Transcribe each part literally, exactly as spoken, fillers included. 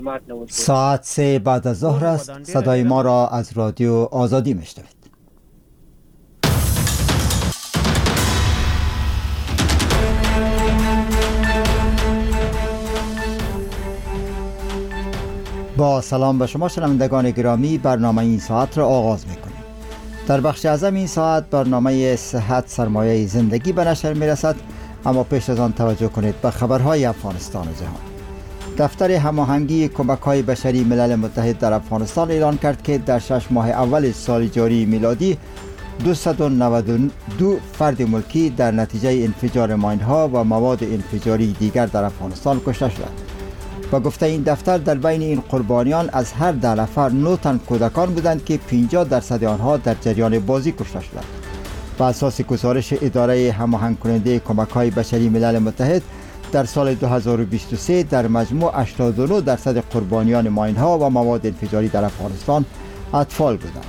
ساعت سه بعد از ظهر است. صدای ما را از رادیو آزادی میشنوید. با سلام به شما شنوندگان گرامی، برنامه این ساعت را آغاز میکنیم. در بخش اعظم این ساعت برنامه صحت سرمایه زندگی به نشر میرسد، اما پیش از آن توجه کنید به خبرهای افغانستان و جهان. دفتر هماهنگی کمک‌های بشری ملل متحد در افغانستان اعلان کرد که در شش ماه اول سال جاری میلادی دویست و نود و دو فرد ملکی در نتیجه انفجار ماین‌ها و مواد انفجاری دیگر در افغانستان کشته شدند. و گفته این دفتر در بین این قربانیان از هر ده نفر نه تن کودکان بودند که پنجاه درصد آنها در جریان بازی کشته شدند. بر اساس گزارش اداره هماهنگ کننده کمک‌های بشری ملل متحد، در سال دو هزار و بیست و سه در مجموع هشتاد و نه درصد قربانیان ماین‌ها و مواد انفجاری در افغانستان اطفال بودند.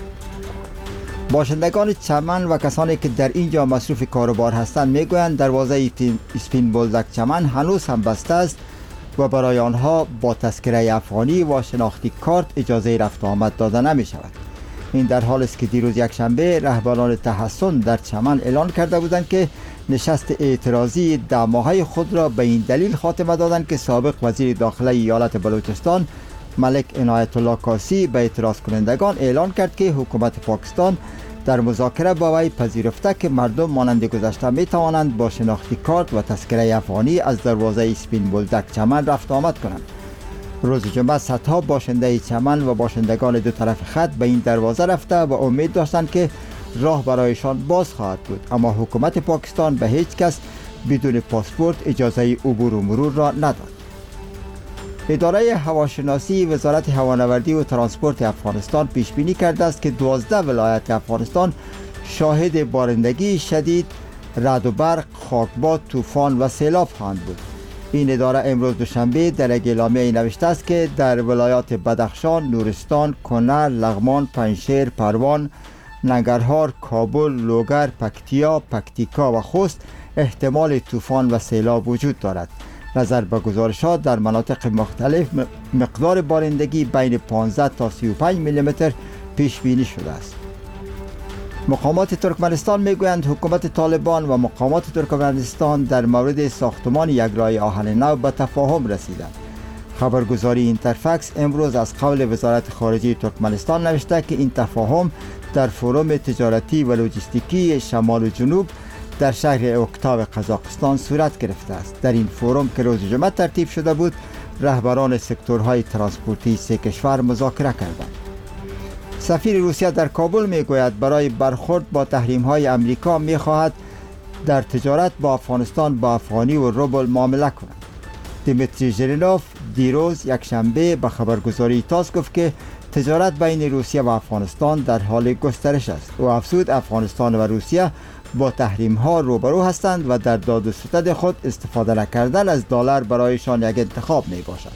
باشندگان چمن و کسانی که در اینجا مصروف کاروبار هستند میگویند دروازه اسپین بولدک چمن هنوز هم بسته است و برای آنها با تذکره افغانی و شناختی کارت اجازه رفت و آمد داده نمی شود. این در حالی است که دیروز یک شنبه رهبران تحصن در چمن اعلان کرده بودند که نشست اعتراضی ده ماهه خود را به این دلیل خاتمه دادند که سابق وزیر داخله ایالت بلوچستان ملک عنایت الله کاسی به اعتراض کنندگان اعلان کرد که حکومت پاکستان در مذاکره با وی پذیرفته که مردم مانند گذشته می توانند با شناختی کارت و تذکره افغانی از دروازه اسپین بولدک چمن رفت آمد کنند. روز جمعه صدها باشنده چمن و باشندگان دو طرف خط به این دروازه رفته و امید داشتند که راه برایشان باز خواهد بود، اما حکومت پاکستان به هیچ کس بدون پاسپورت اجازه عبور و مرور را نداد. اداره هواشناسی وزارت هوانوردی و ترانسپورت افغانستان پیش بینی کرده است که دوازده ولایت افغانستان شاهد بارندگی شدید، رعد و برق، خاکباد، طوفان و سیلاب خواهند بود. این اداره امروز دوشنبه در یک اعلامیه نوشته است که در ولایات بدخشان، نورستان، کنر، لغمان، پنجشیر، پروان، ننگرهار، کابل، لوگر، پکتیا، پکتیکا و خوست احتمال طوفان و سیلاب وجود دارد. نظر به گزارشات در مناطق مختلف مقدار بارندگی بین پانزده تا سی و پنج میلیمتر پیش بینی شده است. مقامات ترکمنستان میگویند حکومت طالبان و مقامات ترکمنستان در مورد ساختمان یک راه آهن نو به تفاهم رسیدند. خبرگزاری اینترفکس امروز از قول وزارت خارجه ترکمنستان نوشته که این تفاهم در فروم تجارتی و لوجستیکی شمال و جنوب در شهر اکتاو قزاقستان صورت گرفته است. در این فروم که روز جمعه ترتیب شده بود، رهبران سکتورهای ترانسپورتی سه کشور مذاکره کردند. سفیر روسیه در کابل میگوید برای برخورد با تحریم‌های امریکا می‌خواهد در تجارت با افغانستان با افغانی و روبل معامله کند. دیمیتری ژرینوف دیروز یک شنبه به خبرگزاری تاس گفت که تجارت بین روسیه و افغانستان در حال گسترش است. او افزود افغانستان و روسیه با تحریم ها روبرو هستند و در داد و ستد خود استفاده نکردن از دلار برایشان یک انتخاب می باشد.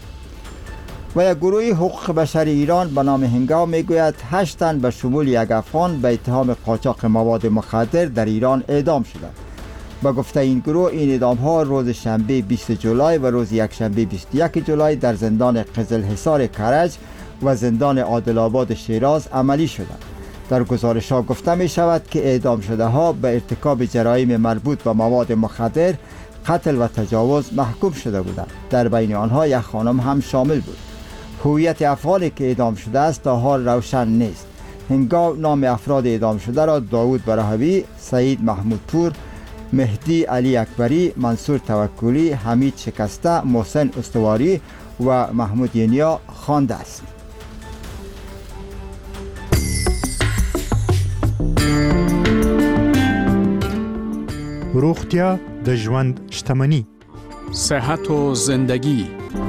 و یک گروه حقوق بشر ایران به نام هنگاو می گوید هشت تن به شمول یک افغان به اتهام قاچاق مواد مخدر در ایران اعدام شدند. با گفته این گروه این اعدام ها روز شنبه بیست جولای و روز یک شنبه بیست و یک جولای در زندان قزل حصار کرج و زندان عادل آباد شیراز عملی شدند. در گزارش ها گفته می شود که اعدام شده ها به ارتکاب جرایم مربوط به مواد مخدر، قتل و تجاوز محکوم شده بودند. در بین آنها یک خانم هم شامل بود. هویت افرادی که اعدام شده است تا حال روشن نیست. هنگاو نام افراد اعدام شده را داوود برهوی، سعید محمودپور، مهدی علی اکبری، منصور توکلی، حمید شکسته، محسن استواری و محمود ینیا خوانده است. روغتیا د ژوند شتمني. صحت و زندگی.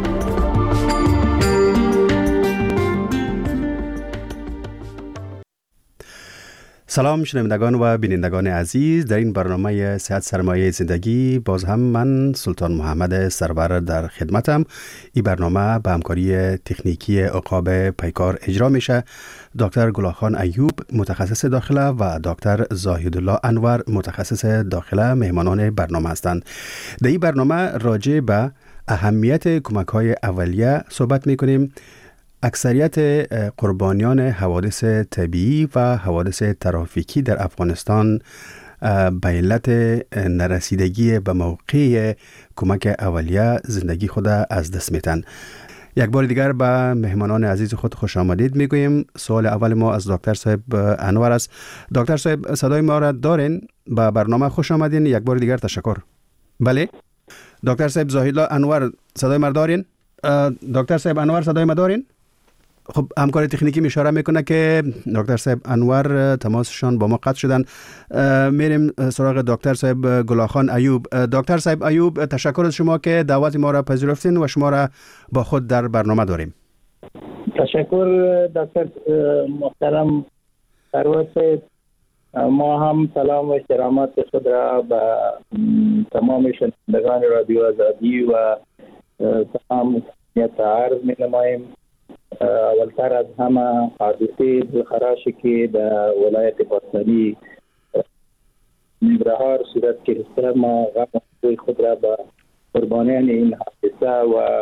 سلام شنوندگان و بینندگان عزیز، در این برنامه صحت سرمایه زندگی باز هم من سلطان محمد سرور در خدمتم. این برنامه به همکاری تکنیکی عقاب پیکار اجرا میشه. دکتر گلاخان ایوب متخصص داخله و دکتر زاهدالله انور متخصص داخله مهمانان برنامه هستند. در این برنامه راجع به اهمیت کمک های اولیه صحبت میکنیم. اکثریت قربانیان حوادث طبیعی و حوادث ترافیکی در افغانستان به علت نرسیدگی به موقع کمک اولیه زندگی خود از دست میتن. یک بار دیگر به مهمانان عزیز خود خوش آمدید میگوییم. سوال اول ما از دکتر صاحب انور است. دکتر صاحب صدای ما را دارین؟ به برنامه خوش آمدین. یک بار دیگر تشکر. بله دکتر صاحب زاهدالله انور صدای ما دارین؟ دکتر صاحب انور صدای ما دارین؟ خب همکار تکنیکی اشاره میکنه که دکتر صاحب انور تماسشان با ما قطع شدن. میریم سراغ دکتر صاحب گلاخان ایوب. دکتر صاحب ایوب تشکر از شما که دعوت ما را پذیرفتین و شما را با خود در برنامه داریم. تشکر دکتر محترم ثروت. ما هم سلام و احترامات خود را به تمام شنوندگان رادیو آزادی و تمام عرض می نماییم. اولتر از همه حادثه دلخراشی که در ولایت باستانی ننگرهار صورت گرفته، ما غم خود را به قربانیان این حادثه و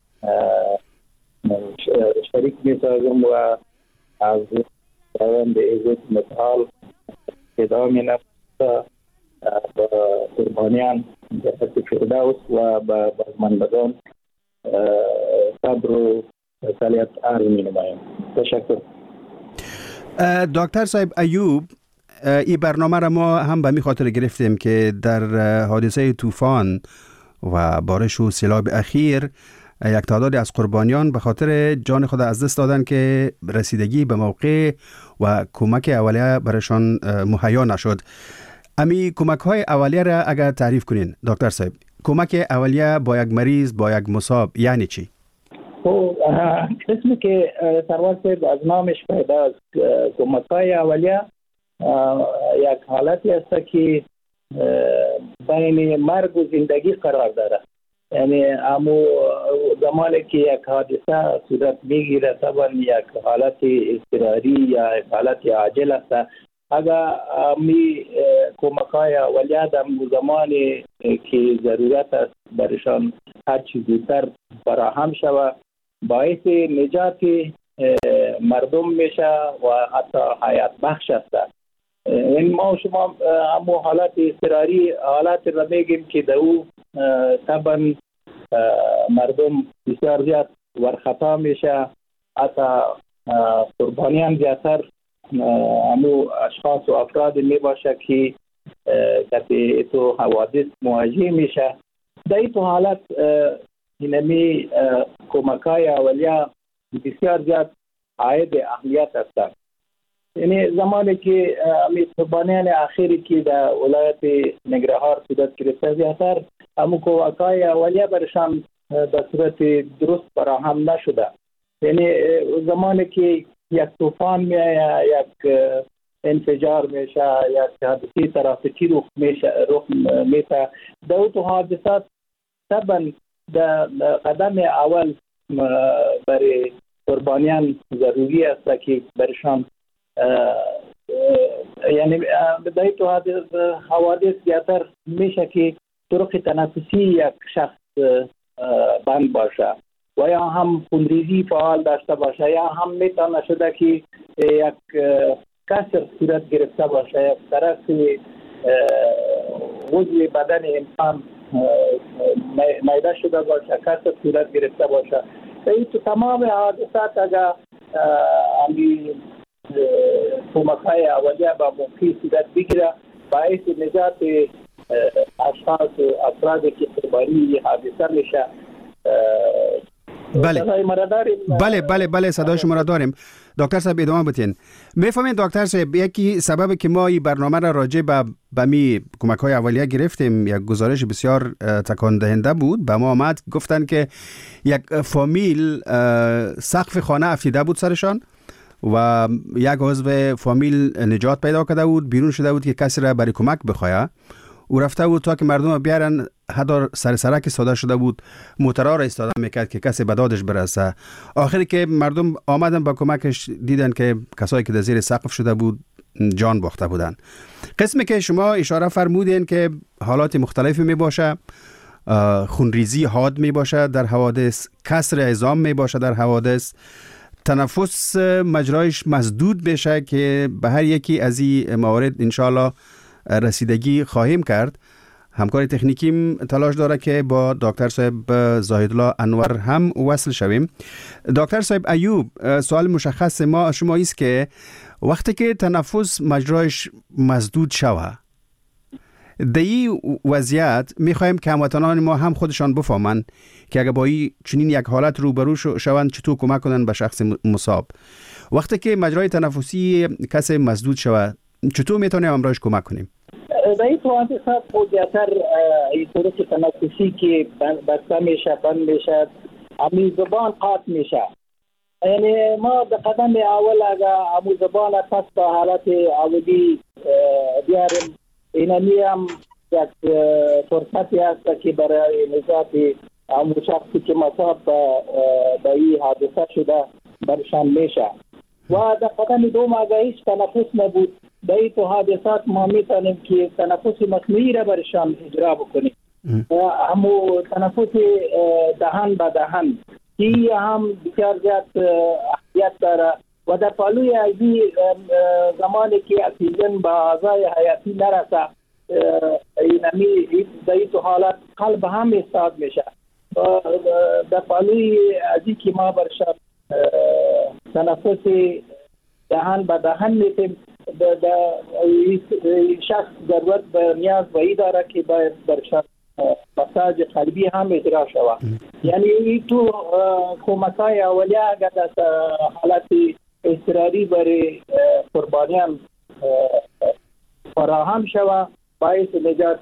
شریک می سازم و از روند عزت متعال ادعا می نفسه به قربانیان جهت فردوس و به بازماندگان صبر و سالیت عرض می نمایم. تشکر. دکتر صاحب ایوب، این برنامه را ما هم به می خاطر گرفتیم که در حادثه طوفان و بارش و سیلاب اخیر یک تعدادی از قربانیان به خاطر جان خود از دست دادن که رسیدگی به موقع و کمک اولیه برشان مهیا نشد. امی کمک های اولیه را اگر تعریف کنین دکتر صاحب، کمک اولیه با یک مریض با یک مصاب یعنی چی؟ خب قسمی که ثروت از نامش پیدا است، کمک های اولیه یک حالتی است که بین مرگ و زندگی قرار داره. یعنی امو زمانی که یک حادثه صورت میگیره طبعا یک حالت اضطراری یا یک حالت عاجل است. اگر می کمک های اولیه در زمانی که ضرورت است برشان هر چیز زودتر فراهم شود باعث نجات مردم میشه و حتی حیات بخش است. این ما شما همو حالت اضطراری حالت را میگیم که در او طبعا مردم بسیار زیاد ورخطا میشه، حتی قربانیان زیادتر همو اشخاص و افراد میباشه که کسی تو حوادث مواجه میشه. در این حالت اینمی کمکای اولیه بسیار زیاد عاید اهمیت هستند. یعنی زمانی که امی قربانیان اخیری که در ولایت ننگرهار صورت گرفته زیادتر همو کمکای اولیه برشان به صورت درست فراهم نشده. یعنی زمانی که یک طوفان میاد، یک انفجار میشه، یک حادثه ترافیکی رخ میشه رخ میشه در اون حادثات طبعا در قدم اول برای قربانیان ضروری است که برشان یعنی در این حوادث زیادتر میشه که طرق تنفسی یک شخص بند باشه و یا هم خونریزی فعال داشته باشه یا هم میتونه شده که یک کسر صورت گرفته باشه، یک طرف عضو بدن انسان میده شده باشه، کسر صورت گرفته باشه. این تو تمام حادثات اگر امی کمک‌های اولیه با موقع صورت بگیره باعث نجات اشخاص و افرادی که قربانی حادثه میشه. بله بله بله بله صدای شما را داریم. دکتر صاحب ادامه بدین. میفهمین دکتر صاحب، یکی سبب که ما این برنامه را راجع به بمی کمک های اولیه گرفتیم یک گزارش بسیار تکان دهنده بود. به ما آمد گفتن که یک فامیل سقف خانه افتیده بود سرشان و یک عضو فامیل نجات پیدا کرده بود، بیرون شده بود که کسی را برای کمک بخواه. او رفته بود تا که مردم بیارن، هدار سر سرک ساده شده بود، موترها را استفاده میکرد که کسی به دادش برسه. آخری که مردم آمدن با کمکش دیدن که کسایی که در زیر سقف شده بود جان باخته بودن. قسمی که شما اشاره فرمودین که حالات مختلفی می باشه خونریزی حاد می باشد در حوادث، کسر عظام می باشد در حوادث، تنفس مجرایش مسدود بشه که به هر یکی از این موارد انشاءالله رسیدگی خواهیم کرد. همکار تکنیکیم تلاش داره که با دکتر صاحب زاهدالله انور هم وصل شویم. دکتر صاحب ایوب، سوال مشخص ما شما است که وقتی که تنفس مجرایش مسدود شوه، در این وضعیت میخوایم که هموطنان ما هم خودشان بفهمن که اگر با این چنین یک حالت روبرو شوند چطور کمک کنن به شخص مصاب. وقتی که مجرای تنفسی کسی مسدود شوه چطور میتونیم امروز کمک کنیم؟ در این حادثات زیادتر این طرق تنفسی که بسته میشه، بند میشه، امی زبان قاطع میشه. یعنی ما در قدم اول اگر امی زبان پس به حالت اولی بیاریم، اینمی هم یک فرصتی هست که برای نجات امی شخصی که مصاب به این حادثه شده برشان میشه. و در قدم دوم اگر هیچ تنفس نبود، در این حادثات ما میتونیم که تنفس مصنوعی را برشان اجرا بکنیم. همو تنفس دهان به دهان که هم بسیار زیاد اهمیت داره و در پالوی ازی زمانی که اکسیژن به اعضای حیاتی نرسه، اینمی در این حالت قلب هم استاد میشه. در پالوی ازی که ما برشان تنفس دهان به دهان میتیم، شخص ضرورت به نیاز به ای داره که باید برشان مساج قلبی هم اجرا شود. یعنی این تو کمکای اولیه اگر در حالت اضطراری برای قربانیان فراهم شود باعث نجات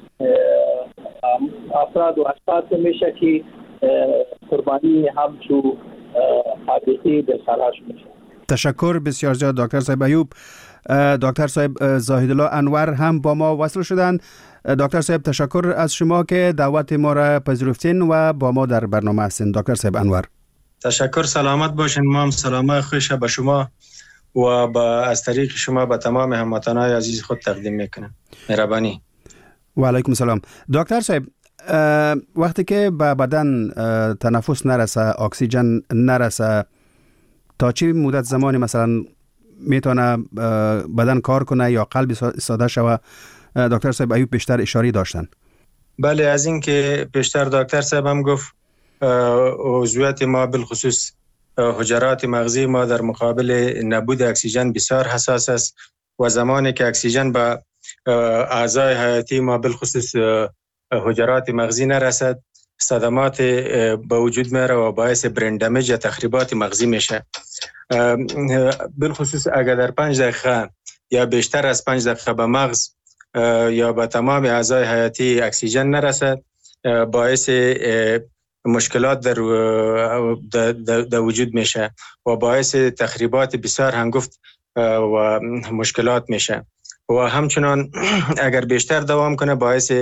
افراد و اشخاص میشه که قربانی هم تو حادثه به خلاص میشه. تشکر بسیار زیاد دکتر صاحب ایوب. دکتر صاحب زاهدالله انور هم با ما وصل شدن. دکتر صاحب تشکر از شما که دعوت ما را پذیرفتین و با ما در برنامه هستین. دکتر صاحب انور تشکر، سلامت باشین. ما هم سلام خوش به شما و با از طریق شما به تمام هموطنان عزیز خود تقدیم میکنم. مهربانی. و علیکم سلام. دکتر صاحب، وقتی که به بدن تنفس نرسه، اکسیژن نرسه، تا چه مدت زمانی مثلا میتونه بدن کار کنه یا قلب ساده شوه؟ دکتر صاحب ایوب بیشتر اشاره داشتن. بله، از این که بیشتر دکتر صاحب هم گفت عضویت ما بالخصوص حجرات مغزی ما در مقابل نبود اکسیژن بسیار حساس است و زمانی که اکسیژن به اعضای حیاتی ما بالخصوص حجرات مغزی نرسد، صدمات به وجود میاره و باعث برین دمیج یا تخریبات مغزی میشه. بالخصوص اگر در پنج دقیقه یا بیشتر از پنج دقیقه به مغز یا به تمام اعضای حیاتی اکسیژن نرسد، باعث مشکلات در, در, در, در وجود میشه و باعث تخریبات بسیار هنگفت و مشکلات میشه و همچنان اگر بیشتر دوام کنه باعث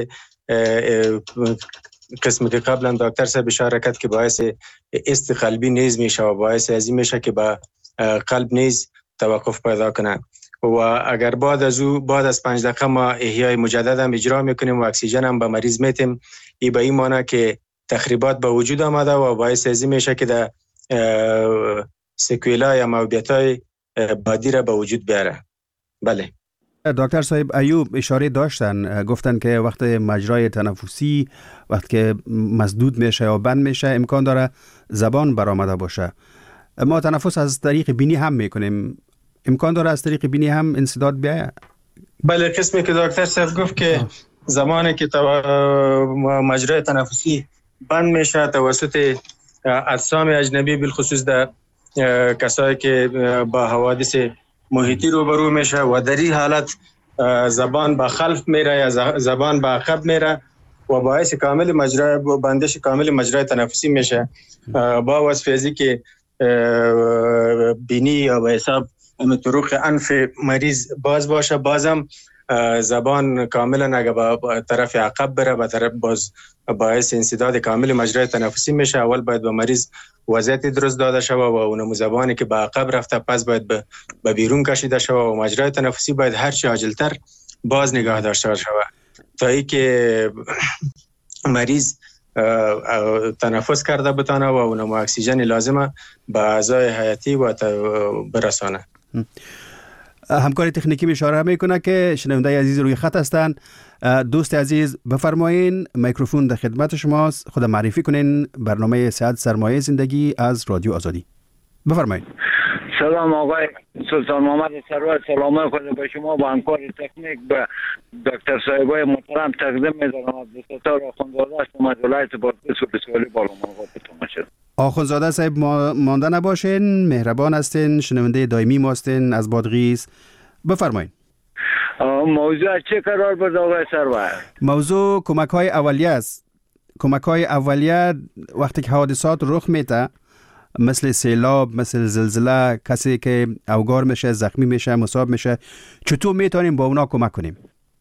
قسمی که قبلا دکتر صاحب اشاره کرد که باعث است قلبی نیز میشه و باعث ازی میشه که با قلب نیز توقف پیدا کنه و اگر بعد از او بعد از پنج دقیقه ما احیای مجدد هم اجرا میکنیم و اکسیژن هم به مریض میتیم، ای به این معنی که تخریبات به وجود آمده و باعث ازی میشه که در سکویلا یا موبیتای بعدی را به وجود بیاره. بله دکتر صاحب ایوب اشاره داشتن، گفتن که وقت مجرای تنفسی وقت که مسدود میشه یا بند میشه امکان داره زبان برآمده باشه. ما تنفس از طریق بینی هم میکنیم، امکان داره از طریق بینی هم انسداد بیاید؟ بله، قسمی که دکتر صاحب گفت که زمانی که مجرای تنفسی بند میشه توسط اجسام اجنبی بالخصوص در کسایی که با حوادث محیطی روبرو میشه و در این حالت زبان به خلف میره یا زبان به عقب میره و باعث کامل مجرای بندش کامل مجرای تنفسی میشه. با وصف ازی که بینی یا به حساب طرق انف مریض باز باشه، بازم زبان کاملا اگه با طرف عقب بره به طرف باز باعث انسداد کامل مجرای تنفسی میشه. اول باید به مریض وضعیت درست داده شود و اون زبانی که به عقب رفته پس باید به بیرون کشیده شود و مجرای تنفسی باید هر چه عاجلتر باز نگاه داشته شود تا ای که مریض تنفس کرده بتانه و اونم اکسیژن لازمه به اعضای حیاتی و برسانه. همکار تکنیکی می اشاره میکنه که شنونده عزیز روی خط هستند. دوست عزیز بفرمایین، میکروفون در خدمت شماست. خود معرفی کنین، برنامه صحت سرمایه زندگی از رادیو آزادی. بفرمایید. سلام آقای سلطان محمد سرور، سلام خود به شما و همکار تکنیک به دکتر صاحبای محترم تقدیم می‌دارم. عبدالستار آخوندزاده هستم از ولایت بادغیس و بسیاری بالامرغاب بتون. آخوندزاده صاحب مانده نباشین، مهربان هستین، شنونده دائمی ما هستین از بادغیس. بفرمایید. موضوع چه قرار بود آقای سرور؟ موضوع کمک‌های اولیه است. کمک‌های اولیه وقتی که حادثات رخ میده، مثل سیلاب، مثل زلزله، کسی که اوگار میشه، زخمی میشه، مصاب میشه، چطور میتونیم با اونا کمک کنیم؟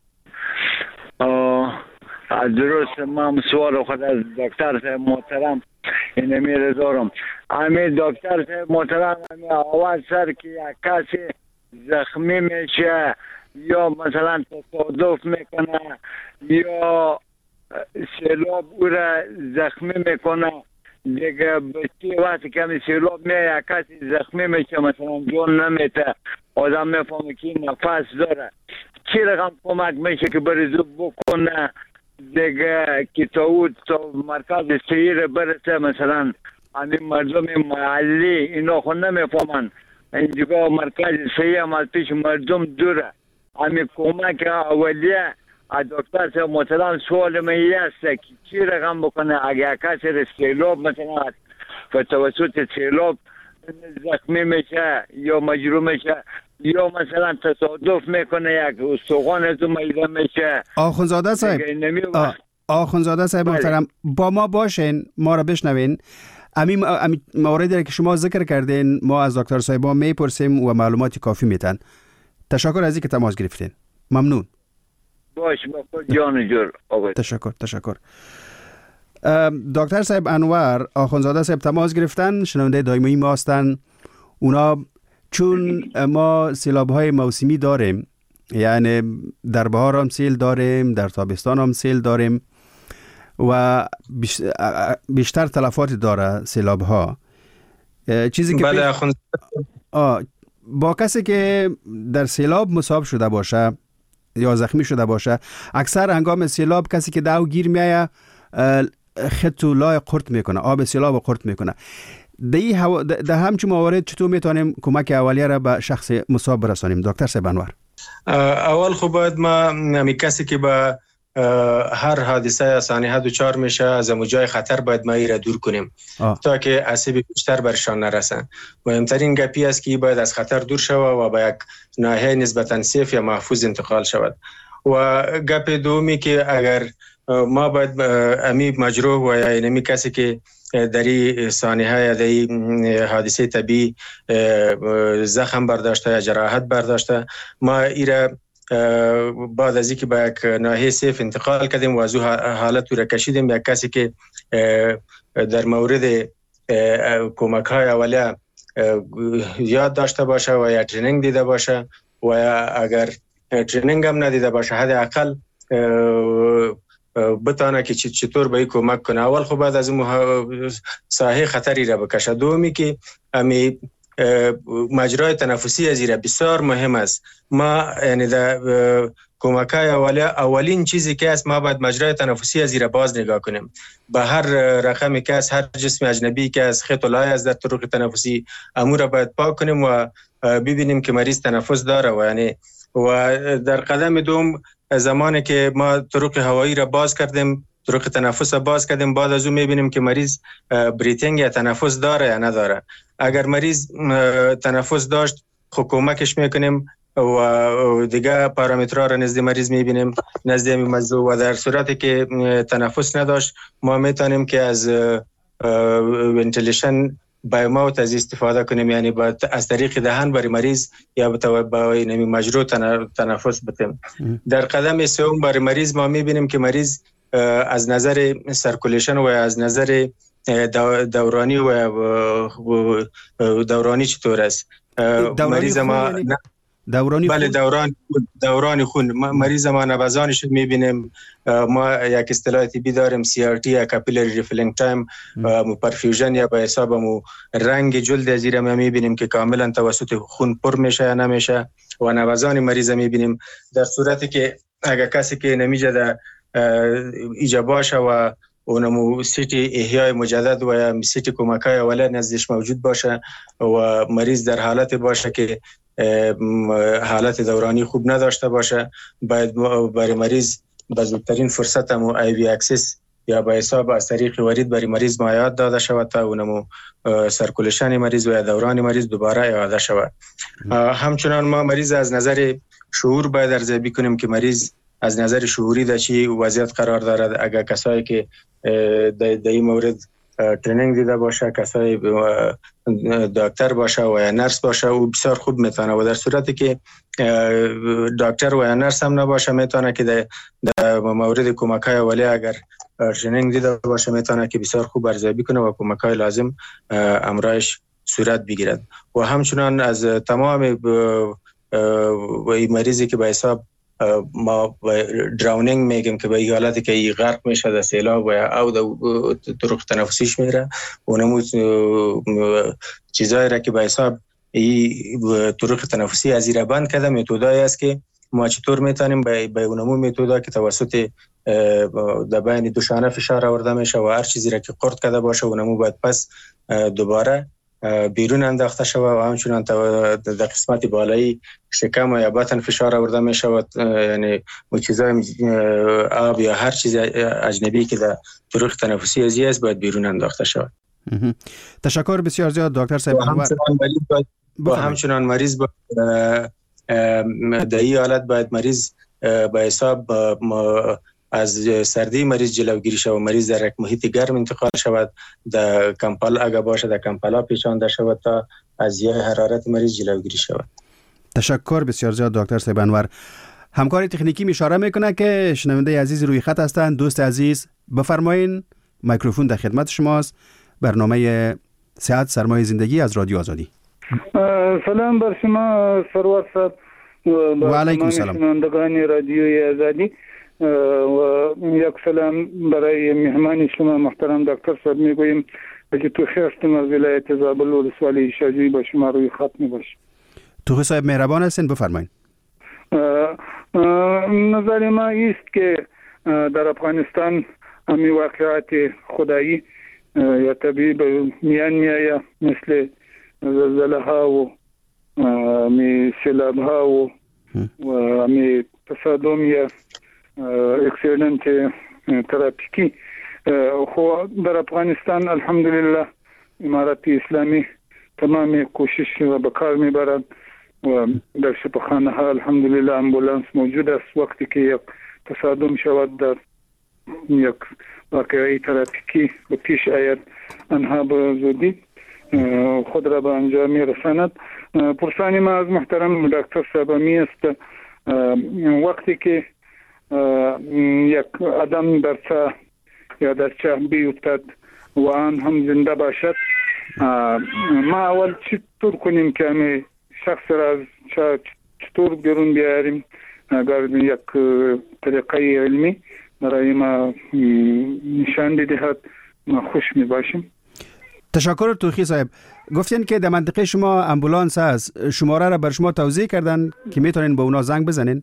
درست، من سوال خود از دکتر صاحب محترم اینه میرزارم. امی دکتر صاحب محترم امی آواز سر که یک کسی زخمی میشه یا مثلا تصادف میکنه یا سیلاب او را زخمی میکنه، دیگه بچه وقتی کمی سیلاب میه یک کسی زخمی میشه، مثلا جون نمیته، آدم میفهمه که نفس داره، چی رقم کمک میشه که بریزو بکنه دیگه که تا او تا مرکز سیر برسه؟ مثلا همین مردم محلی اینا خود نمیفهمن، اینجا مرکز سیر هم از پیش مردم دوره. همین کمک اولیه از دکتر صاحب محترم سوال من این است که چی رقم بکنه اگر کسی سیلاب مثلا به توسط سیلاب زخمی میشه یا مجروح میشه یا مثلا تصادف میکنه یک استخوان از اون میده میشه. آخوندزاده صاحب آخوندزاده صاحب محترم با ما باشین، ما را بشنوین. امی موردی که شما ذکر کردین ما از دکتر صاحبا میپرسیم و معلومات کافی میتن. تشکر از اینکه تماس گرفتین. ممنون. باش با خود جان جور آقای. تشکر تشکر. دکتر صاحب انور آخوندزاده صاحب تماس گرفتن، شنونده دائمی ما هستن. اونا چون ما سیلاب های موسمی داریم، یعنی در بهار هم سیل داریم، در تابستان هم سیل داریم و بیشتر تلفات داره سیلاب ها. چیزی که بله پیش... آه با کسی که در سیلاب مصاب شده باشه یا زخمی شده باشه، اکثر هنگام سیلاب کسی که داو گیر میایه خط و لای قرط میکنه، آب سیلاب رو قرط میکنه. ده هوا ده همچون موارد چطور میتونیم کمک اولیه را به شخص مصاب برسانیم دکتر صاحب انور؟ اول خب باید ما می کسی که به هر حادثه سانحه دوچار میشه از امو جای خطر باید ما را دور کنیم آه. تا که عصب بیشتر برشان نرسن. مهمترین گپی است که باید از خطر دور شود و به یک ناحیه نسبتا سیف یا محفوظ انتقال شود. و گپ دومی که اگر ما باید امی مجروح و یا اینمی کسی که دری سانحه یا دری حادثه طبیعی زخم برداشته یا جراحت برداشته، ما ایره بعد از اینکه به یک ناحیه سیف انتقال کردیم و از او حالت را کشیدیم، یک کسی که در مورد کمک های اولیه یاد داشته باشه و یا ترینینگ دیده باشه و یا اگر ترینینگ هم ندیده باشه حداقل بتانه که چطور به این کمک کنه. اول خب بعد از اون ساحه خطری را بکشه. دومی که امی مجرای تنفسی از ایره بسیار مهم است. ما یعنی در کمکای اولیه اولین چیزی که است ما باید مجرای تنفسی از ایره باز نگاه کنیم. به هر رقمی که است، هر جسم اجنبی که است، خط و لای از در طرق تنفسی امور را باید پاک کنیم و ببینیم که مریض تنفس داره. و یعنی و در قدم دوم زمانی که ما طرق هوایی را باز کردیم، طرق تنفس را باز کردیم، بعد از اون میبینیم که مریض بریتینگ یا تنفس داره یا نداره. اگر مریض تنفس داشت خب کمکش میکنیم و دیگه پارامترها را نزد مریض میبینیم، نزد این موضوع. و در صورتی که تنفس نداشت ما میتونیم که از ونتیلیشن بای ماوت از استفاده کنیم، یعنی با از طریق دهن برای مریض یا با اینمی مجرو تنفس بتیم. در قدم سوم برای مریض ما میبینیم که مریض از نظر سرکولیشن و از نظر دورانی و دورانی چطور است. دورانی مریض ما دورانی بله خون؟ دوران دوران خون مریض ما نبضانش میبینیم. ما یک اصطلاح طبی داریم سی آر تی یا کاپیلری ریفیلینگ تایم پرفیوژن یا به حساب مو رنگ جلد زیر ما میبینیم که کاملا توسط خون پر میشه یا نمیشه و نبضان مریض میبینیم. در صورتی که اگر کسی که نمیجه در ایجا باشه و اونمو سیتی احیای مجدد و یا سیتی کمکای اولیه نزدیش موجود باشه و مریض در حالت باشه که حالت دورانی خوب نداشته باشه، باید برای مریض به زودترین فرصت همو آی وی اکسس یا به حساب از طریق ورید برای مریض مایعات داده شود تا اونمو سرکولشن مریض و یا دوران مریض دوباره اعاده شود. همچنان ما مریض از نظر شعور باید ارزیابی کنیم که مریض از نظر شعوری در چی وضعیت قرار دارد. اگر کسایی که در این مورد ترینینگ دیده باشه، کسای دکتر باشه و یا نرس باشه او بسیار خوب میتونه و در صورتی که دکتر و یا نرس هم نباشه میتونه که در مورد کمک‌های اولیه اگر ترینینگ دیده باشه میتونه که بسیار خوب ارزیابی کنه و کمک‌های لازم امرایش صورت بگیرد. و همچنان از تمام مریضی که به حساب ما دراونینگ میگیم که به این حالتی که این غرق میشه در سیلاب و او در طرق تنفسیش میره اونمو چیزایی را که به حساب این طرق تنفسی از زیر بند کرده متودایی است که ما چطور میتونیم به اونمو متودا که توسط در بین دوشانه فشار آورده میشه و هر چیزی را که قرط کرده باشه اونمو باید پس دوباره بیرون انداخته شود و همچنان در قسمت بالایی شکم و یا بطن فشار آورده می شود، یعنی چیزای آب یا هر چیز اجنبی که در طرق تنفسی ازی است باید بیرون انداخته شود. تشکر بسیار زیاد دکتر صاحب. و همچنان مریض باید در این حالت باید مریض به حساب از سردی مریض جلوگیری شود، مریض در یک محیط گرم انتقال شود، در کمپل اگر باشه در کمپلا پیچانده شود تا از یه حرارت مریض جلوگیری شود. تشکر بسیار زیاد دکتر صاحب انور. همکار تکنیکی می اشاره میکنه که شنونده عزیز روی خط هستند. دوست عزیز بفرمایین، میکروفون در خدمت شماست. برنامه صحت سرمایه زندگی از رادیو آزادی. سلام بر شما سرور صاحب و علیکم سلام شنوندگان رادیوی آزادی و یک سلام برای مهمان شما محترم دکتر صاحب میگوییم که تو خیرستم از ولایت زابل و ولسوالی شجوی با شما روی خط میباشیم. تو صاحب مهربان هستین، بفرمایید. نظر ما است که در افغانستان همی واقعات خدایی یا طبیعی به میان میآید مثل زلزله ها و می سیلاب ها و می تصادم یا اکسیدنت ترافیکی. خو در افغانستان الحمدلله امارت اسلامی تمام کوشش و بکار میبرد و در شفاخانه ها الحمدلله امبولانس موجود است. وقتی که یک تصادم شود در یک واقعی ترافیکی به پیش آید آنها به زودی خود را به انجام میرساند. پرسانی ما از محترم دکتر صاحب می است وقتی که یک آدم در چاه یا در چاه بیفتد و آن هم زنده باشد، ما اول چطور کنیم که همه شخص را از چاه چطور بیرون بیاریم؟ اگر یک طریقه علمی برای ما نشان بدهد ما خوش می باشیم. تشکر توخی صاحب. گفتین که در منطقه شما امبولانس هست، شماره را بر شما توضیح کردن که میتونین به اونا زنگ بزنین؟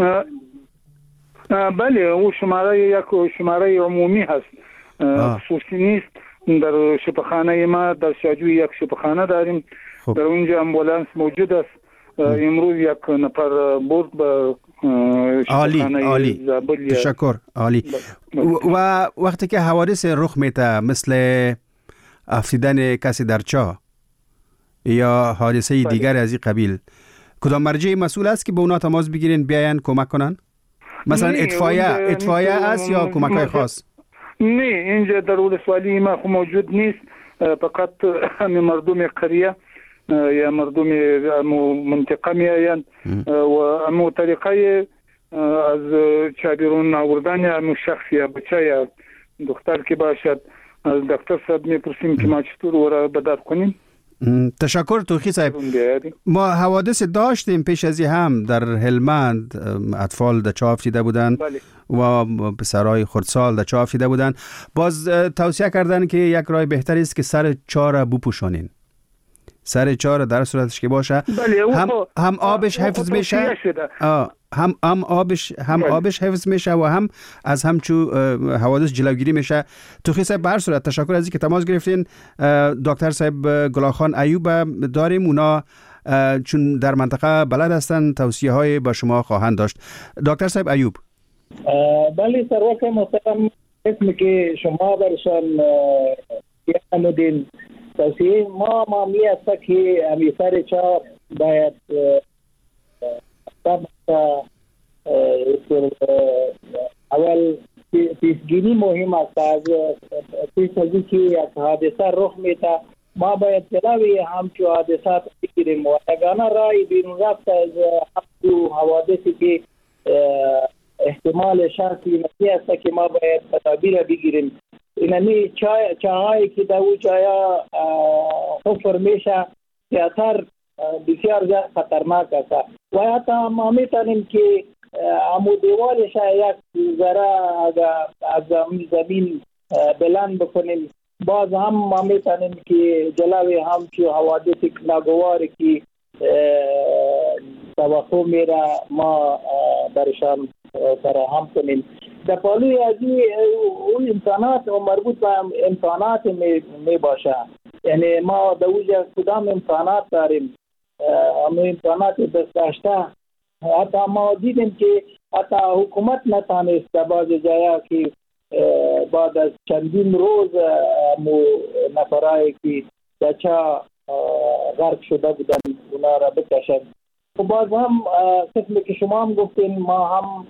بله، او شماره یک شماره عمومی هست، خصوصی نیست. در شفاخانه ما در شاجوی یک شفاخانه داریم. خوب. در اونجا امبولانس موجود است. امروز یک نفر برد به شفاخانه عالی عالی. تشکر عالی. و وقتی که حوادث رخ میته مثل افتیدن کسی در چاه یا حادثه دیگر از این قبیل، کدام مرجع مسئول است که به اونا تماس بگیرین بیاین کمک کنن؟ مثلا اطفایه اطفایه است یا کمک‌های خاص؟ نه، اینجا در ولسوالی ما موجود نیست. فقط همین مردم قریه یا مردم منطقه میآیند و امو طریقه از چابیرون آوردن امو شخص یا بچه یا دختر که باشد از دکتر صاحب میپرسیم که ما چطور او را بدر کنیم. تشکر توخی صاحب. ما حوادث داشتیم پیش از این هم در هلمند، اطفال در چاه افتیده بودن و پسرای خردسال در چاه افتیده بودن. باز توصیه کردن که یک راه بهتری است که سر چاه را بپوشانین، سر چاه را در صورتش که باشه هم هم آبش حفظ میشه، هم هم آبش هم بله. آبش حفظ میشه و هم از همچو حوادث جلوگیری میشه. توخی صاحب به هر صورت تشکر از اینکه تماس گرفتین. دکتر صاحب گلاخان ایوب داریم، اونا چون در منطقه بلد هستن توصیه های با شما خواهند داشت. دکتر صاحب ایوب. بله سروک محترم، اسمی که شما برشان یعنودین توصیه ما مامی است که امی سر چاه باید اول پیشگیری مهم است. از پیش از اینکه یک حادثه رخ میده ما باید جلوی همچو حادثات بگیریم و یگانه رای بیرون رفت از همچو حوادثی که احتمال شرطی نفی است که ما باید تدابیر بگیریم. اینمی چاهایی که در او چایا حفر میشه زیادتر بسیار زیاد خطرناک است و حتی ما میتونیم که امو دیوالش یک ذره از زمین بلند بکنیم. باز هم ما میتونیم که جلوی همچو حوادث ناگواری که توقع میره ما برشان فراهم کنیم. در پالوی از این امکانات و مربوط به امکانات می باشه، یعنی ما در اوجه کدام امکانات داریم، همه امکانات داشته. حتی ما دیدیم که حتی حکومت نتانست در بعض جایا که بعد از چندین روز مو نفرایی که در چاه غرق شده بودن اونا را بکشند. و باز هم قسمی که شما هم گفتین ما هم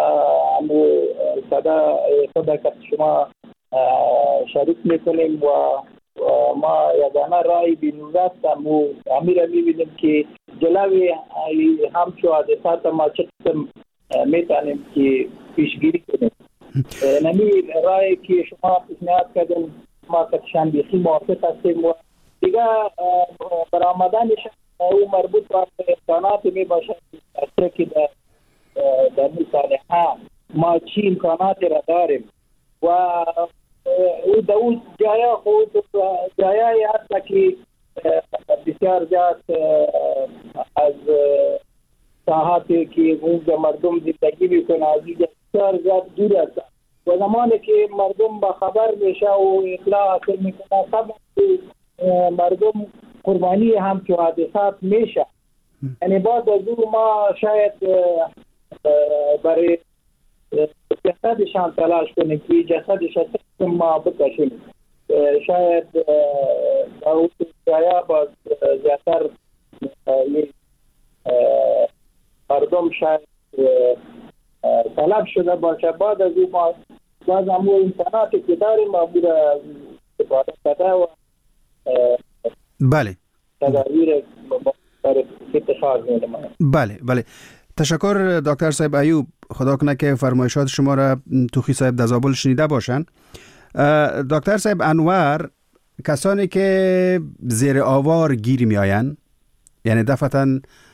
صداقت شما شریک میکنیم و ما یگانه رای بینورست امو امیر میبینیم که جلوی همچو حادثات ما چه قسم میتونیم که پیشگیری کنیم. نمی رای که شما پیشنهاد کردن ما کتشان بیخی موافق هستیم و دیگه برآمدنش او مربوط به امکانات می باشد که در در مثال ها ما چی امکاناتی را داریم و او در اون جایا خود جایایی هست که بسیار زیاد از ساحاتی که اونجا مردم زندگی میکنه از اینجا بسیار زیاد دور است و زمانی که مردم با خبر میشه و اطلاع حاصل میکنه سب مردم قربانی همچو حادثات میشه. یعنی بعد از او ما شاید برای جسدشان تلاش کنیم که جسدشان ما بکشیم. شاید او جایا باز زیادتر مردم شاید طلب شده باشه. بعد از او ما باز همون امکاناتی که داریم ما بوده استفاده کرده و بله تدابیر بله بله. تشکر دکتر صاحب ایوب. خدا کنه که فرمایشات شما را توخی صاحب دزابل شنیده باشن. دکتر صاحب انور، کسانی که زیر آوار گیر می آین، یعنی دفعتا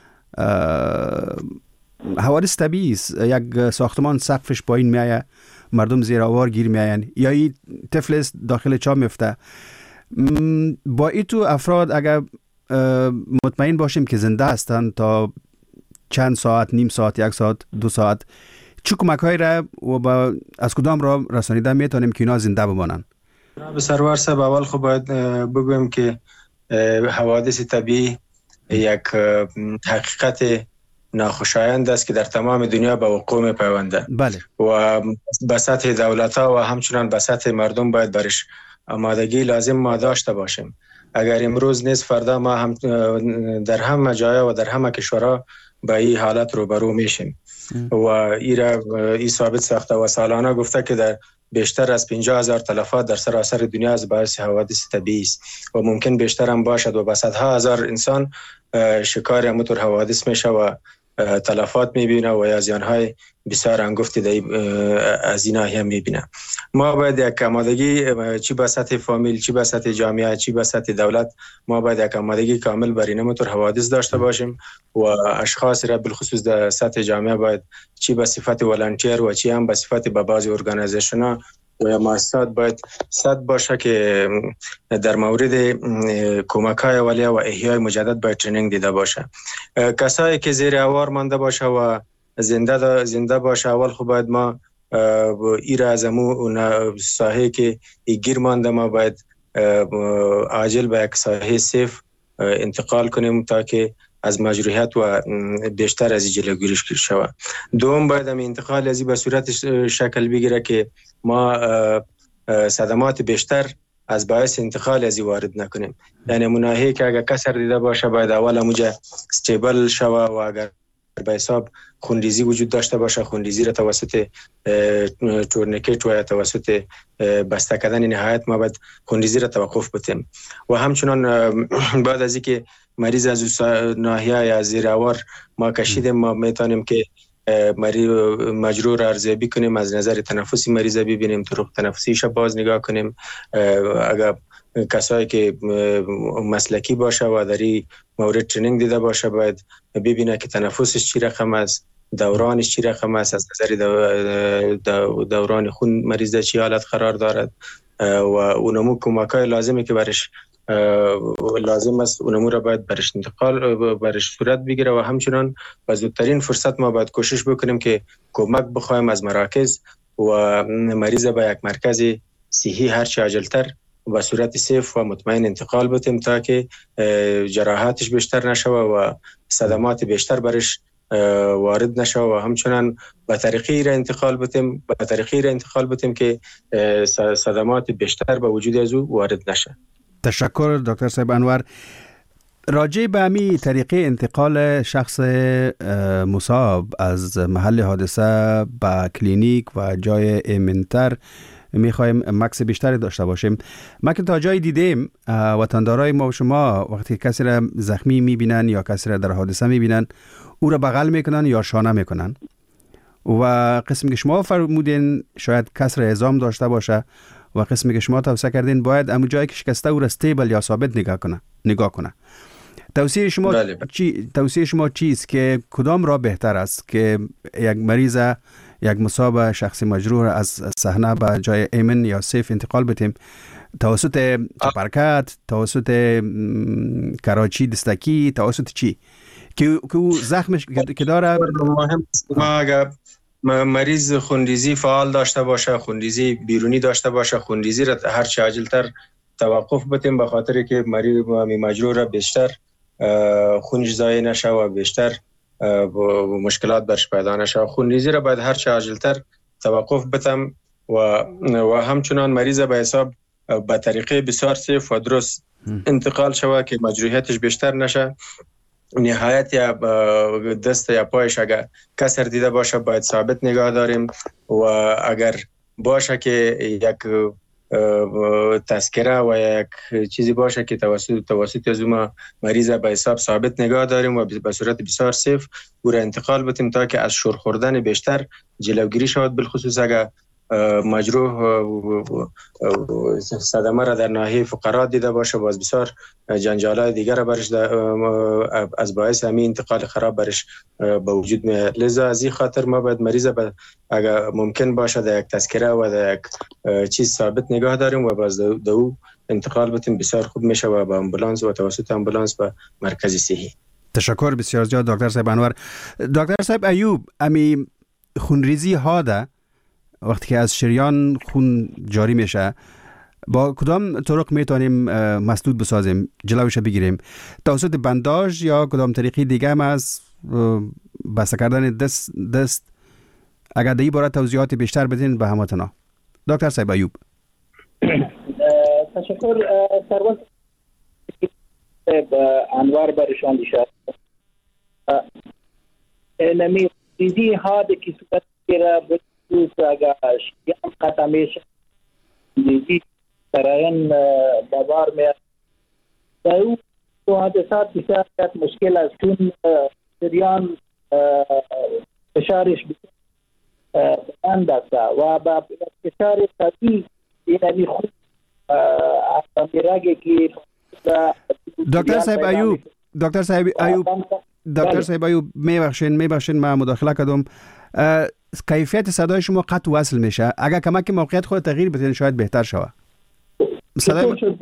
حوادث طبیعی است، یک ساختمان سقفش پایین می آید مردم زیر آوار گیر می آین یا این طفل داخل چاه میفته، با ایتو افراد اگر مطمئن باشیم که زنده هستند تا چند ساعت، نیم ساعت، یک ساعت، دو ساعت، چه کمک هایی را و با از کدام را رسانیده میتونیم که اینا زنده بمانند؟ به سرور صاحب اول خب باید بگویم که حوادث طبیعی یک حقیقت ناخوشایند است که در تمام دنیا به وقوع میپیونده. بله. و به سطح دولت ها و همچنان به سطح مردم باید برش آمادگی لازم ما داشته باشیم. اگر امروز نیست فردا ما هم در همه جایا و در همه کشورها با این حالت روبرو میشیم و ایرا ای ثابت ساخته و سالانه گفته که در بیشتر از پنجاه هزار تلفات در سراسر دنیا از باعث حوادث طبیعی است و ممکن بیشتر هم باشد و با صدها هزار انسان شکار همونطور حوادث میشه و تلفات میبینه و یا زیانهای بسیار انگفتی در از این ناحیه میبینه. ما باید یک آمادگی چی به سطح فامیل، چی به سطح جامعه، چی به سطح دولت، ما باید یک آمادگی کامل برای نموتور حوادث داشته باشیم و اشخاص را بالخصوص در سطح جامعه باید چی به صفت والنتیر و چی هم به صفت به بعضی ارگانیزیشن ها و مؤسسات باید صد باشه که در مورد کمک‌های اولیه و احیای مجدد باید ترینینگ دیده باشه. کسایی که زیر آوار مانده باشه و زنده زنده باشه، اول خب باید ما ایرا از امو ساحه که گیر مانده ما باید عاجل به یک ساحه سیف انتقال کنیم تا که از مجروحیت و بیشتر از جلوگیری شود. دوم باید هم انتقال ازی به صورت شکل بگیره که ما صدمات بیشتر از باعث انتقال ازی وارد نکنیم. یعنی مناهی که اگر کسر دیده باشه باید اول اموجه استیبل شوه و اگر به حساب خونریزی وجود داشته باشه، خونریزی را توسط تورنیکت و توسط بسته کردن نهایت ما باید خونریزی را توقف بدیم. و همچنان بعد از اینکه مریض از ناحیه یا زیر آوار ما کشیدیم، ما میتونیم که مریض مجروح را ارزیابی کنیم، از نظر تنفسی مریض ببینیم، طرق تنفسیش باز نگاه کنیم. اگر کسایی که مسلکی باشه و در این مورد ترینینگ دیده باشه باید ببینه که تنفسش چی رقم است، دورانش چی رقم است، از نظر دوران خون مریض در چی حالت قرار دارد و اونمو کمکای لازمی که برش لازم است اونمو را باید برش انتقال برش صورت بگیره. و همچنان با زودترین فرصت ما باید کوشش بکنیم که کمک بخوایم از مراکز و مریض به یک مرکز صحی هر چه عاجلتر و صورت سیف و مطمئن انتقال بتیم تا که جراحاتش بیشتر نشوه و صدمات بیشتر برش وارد نشوه و همچنان به طریقی را انتقال بتیم به طریقی را انتقال بتیم که صدمات بیشتر به وجود از او وارد نشه. تشکر دکتر صاحب انور. راجع به امی طریقه انتقال شخص مصاب از محل حادثه به کلینیک و جای ایمنتر میخوایم مکس بیشتری داشته باشیم. ما که تا جای دیدیم وطندارای ما و شما وقتی کسی را زخمی میبینن یا کسی را در حادثه میبینن او را بغل میکنن یا شانه میکنن و قسمی که شما فرمودین شاید کسر عظام داشته باشه و قسمی که شما توصیه کردین باید امو جایی که شکسته او را استیبل یا ثابت نگاه کنه نگاه کنه. توصیه شما بله بله. چی توصیه شما چیست که کدام را بهتر است که یک مریض یک مصاب شخصی مجروح از صحنه به جای ایمن یا سیف انتقال بتیم توسط چپرکت، توسط کراچی دستکی، توسط چی که که زخمش که داره؟ مهم ما اگر مریض خونریزی فعال داشته باشه، خونریزی بیرونی داشته باشه، خونریزی را هر چه عاجلتر توقف بتیم به خاطر که مریض مجروح را بیشتر خونش ضایع نشه و بیشتر مشکلات برش پیدا نشه. خونریزی را باید هر چه عاجلتر توقف بتم و و همچنان مریض به حساب به طریقه بسیار سیف و درست انتقال شود که مجروحیتش بیشتر نشه. نهایت یا دست یا پایش اگر کسر دیده باشه باید ثابت نگاه داریم و اگر باشه که یک تذکره و یک چیزی باشه که توسط توسط از ما مریض به حساب ثابت نگاه داریم و به صورت بسیار سیف او را انتقال بتیم تا که از شور خوردن بیشتر جلوگیری شود، بالخصوص اگر مجروح صدمه را در ناحیه فقرات دیده باشه باز بسیار جنجالات دیگر برش از باعث همین انتقال خراب برش به وجود میاد. لذا از این خاطر ما باید مریض اگر ممکن باشه در یک تذکره و در یک چیز ثابت نگاه داریم و باز دو انتقال بتیم بسیار خوب میشه و با امبولانس و توسط امبولانس به مرکز صحی. تشکر بسیار زیاد دکتر صاحب انور. دکتر صاحب ایوب، امی خونریزی ها ده وقتی که از شریان خون جاری میشه با کدام طرق میتونیم مسدود بسازیم، جلوش بگیریم؟ توسط بنداژ یا کدام طریقی دیگه هم از بسته کردن دست دست؟ اگر در این باره توضیحات بیشتر بدین به همتنا. دکتر صاحب ایوب. تشکر سرور انوار برشان دیشد نمی دیدی ها ده که صورت را بسیوز اگر شیام قطعمیش دیدی سرائن بابار میں دائیو تو حادثات بسیار مشکل از چون سریان فشارش بلند است و با فشار قوی یعنی خود میراگه که دکتر صاحب ایوب دکتر صاحب ایوب دکتر صاحب ایوب میبخشین میبخشین من مداخله کردم. کیفیت صدای شما قطع وصل میشه. اگر کمک موقعیت خود تغییر بدین شاید بهتر شود. صدای شد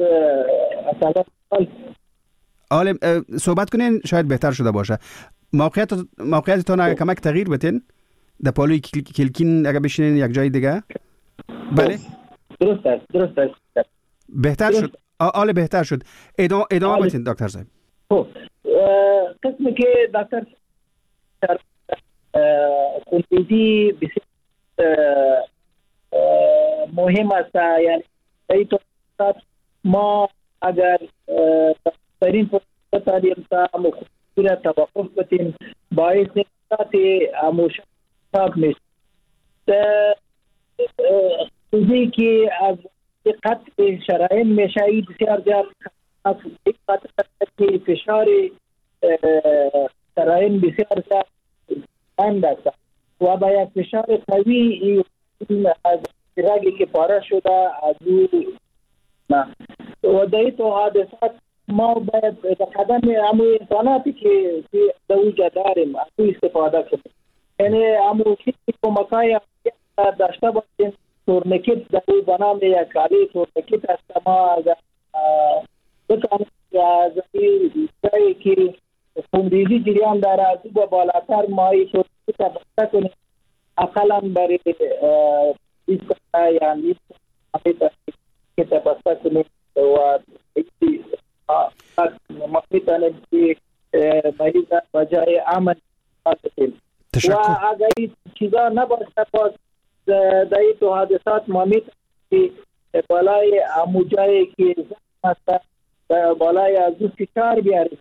حالا صحبت کنین شاید بهتر شده باشه. موقعیت موقعیتتون اگر کمک تغییر بدین در پالوی کلکین اگر بشینین یک جای دیگه. بله درست است درست است بهتر شد. آله بهتر شد. ادامه ادامه بدین دکتر صاحب. خب قسمی که دکتر خونریزی بسیار مهم است. یعنی ایتو ما اگر ترین فرصت داریم تا مخصوصی را توقف بتیم باعث نکات اموشن صاحب میشه. چیزی که از قطع شرائن میشه ای بسیار زیاد یک قطع که فشار شرائن بسیار زیاد بند است و با یک فشار قوی از راگی که پاره شده از او و در تو حادثات ما باید قدم امو انساناتی که در اوجه داریم امو استفاده کنیم. یعنی امو چیزی که مکای داشته باشیم تورنکت در او بنام یک کاری تورنکت است. ما اگر بکنیم از این جایی که خونریزی جریان داره از او با بالاتر مایی تورنکت را بسته کنیم اقلا برای ایستگاه یا نیست که بسته کنیم و مخیطانه که مریض بجای امن کنیم. و اگر این چیزا نباشه باز در این تو حادثات مامید که بالای امو جایی که زن هست بالای از دو فشار بیاریم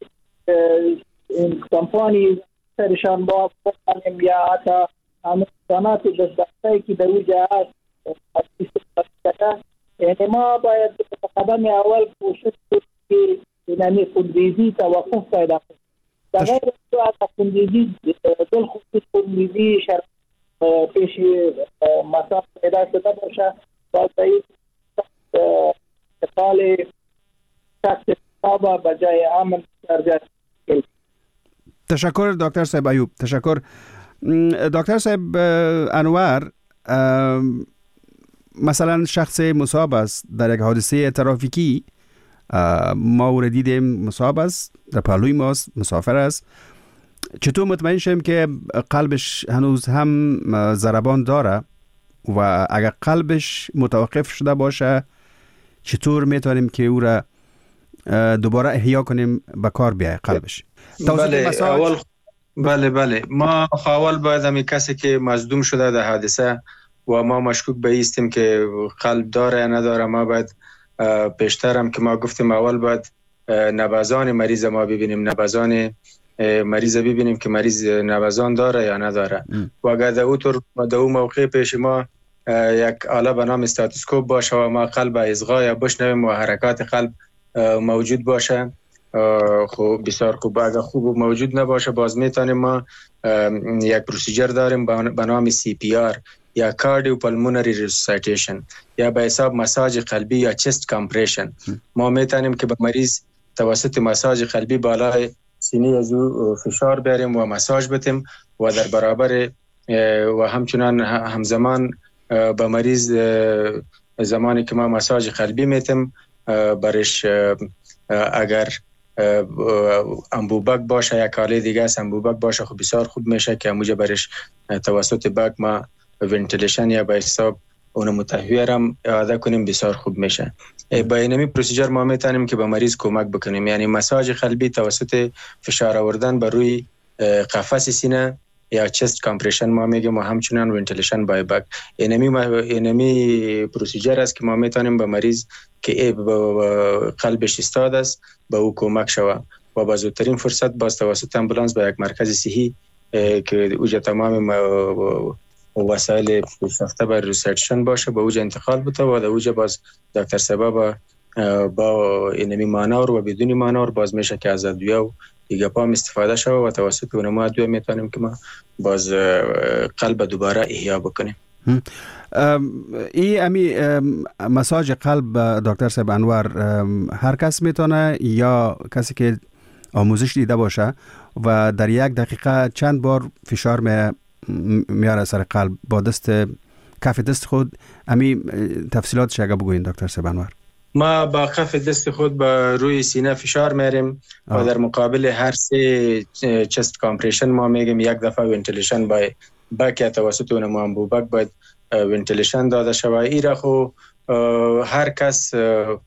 این کمپانی سرشان با بکنیم یا حتی امکانات دستگاهی که در او جا هست. یعنی ما باید قدم اول کوشش کنیم که اینمی خونریزی توقف پیدا کنیم. در غیر از خونریزی دل خصوص خونریزی شرط پیش مساف پیدا شده باشه باید این اقال شخص صحابه بجای امن درجه. تشکر دکتر صاحب ایوب. تشکر دکتر صاحب انور. مثلا شخص مصاب است در یک حادثه ترافیکی، ما او را دیدیم مصاب است در پهلوی ماست مسافر است، چطور مطمئن شیم که قلبش هنوز هم ضربان داره و اگر قلبش متوقف شده باشه چطور میتونیم که او را دوباره احیا کنیم به کار بیای قلبش؟ بله اول بله بله ما اول باید همی کسی که مصدوم شده در حادثه و ما مشکوک به ایستیم که قلب داره یا نداره، ما باید پیشترم که ما گفتیم اول باید نبضان مریض ما ببینیم، نبضان مریض ببینیم که مریض نبضان داره یا نداره. و اگر در او طور در او موقع پیش ما یک آله به نام استاتوسکوپ باشه و ما قلب اصغا یا بشنویم و حرکات قلب موجود باشه خوب بسیار خوب. اگر خوب موجود نباشه باز میتونیم ما یک پروسیجر داریم به نام سی پی آر یا کاردیو پالمونری ریسوسیتیشن یا به حساب مساج قلبی یا چست کامپریشن. ما میتونیم که به مریض توسط مساج قلبی بالای سینه از او فشار بیاریم و مساج بتیم و در برابر و همچنان همزمان به مریض زمانی که ما مساج قلبی میتیم برش اگر انبوبک باشه یا کاله دیگه است انبوبک باشه خب بسیار خوب میشه که اموجه برش توسط بک ما ونتیلیشن یا به حساب اون متهویه هم اعاده کنیم بسیار خوب میشه. با اینمی پروسیجر ما میتونیم که به مریض کمک بکنیم، یعنی مساج قلبی توسط فشار آوردن بر روی قفس سینه یا چست کامپریشن ما میگیم و همچنان ونتیلیشن بای بک. اینمی ما اینمی پروسیجر است که ما میتونیم به مریض که قلبش استاد است به او کمک شوه و با زودترین فرصت باز توسط امبولانس به یک مرکز صحی که اوجه تمام وسایل پیشرفته بر ریسرچشن باشه به اوجه انتقال بده و در اوجه باز دکتر سبا با با اینمی مانور و بدون مانور باز میشه که از ادویه و دیگه پام استفاده شود و توسط اونم ادویه میتونیم که ما باز قلب دوباره احیا بکنیم. ای امی مساج قلب دکتر صاحب انور هر کس میتونه یا کسی که آموزش دیده باشه و در یک دقیقه چند بار فشار می میاره سر قلب با دست کف دست خود؟ امی تفصیلاتش اگه بگوین دکتر صاحب انور. ما با کف دست خود با روی سینه فشار میاریم و در مقابل هر سه چست کامپریشن ما میگیم یک دفعه ونتیلیشن با بک توسط اون انبوبک باید ونتیلیشن داده شود. ایرا خو هر کس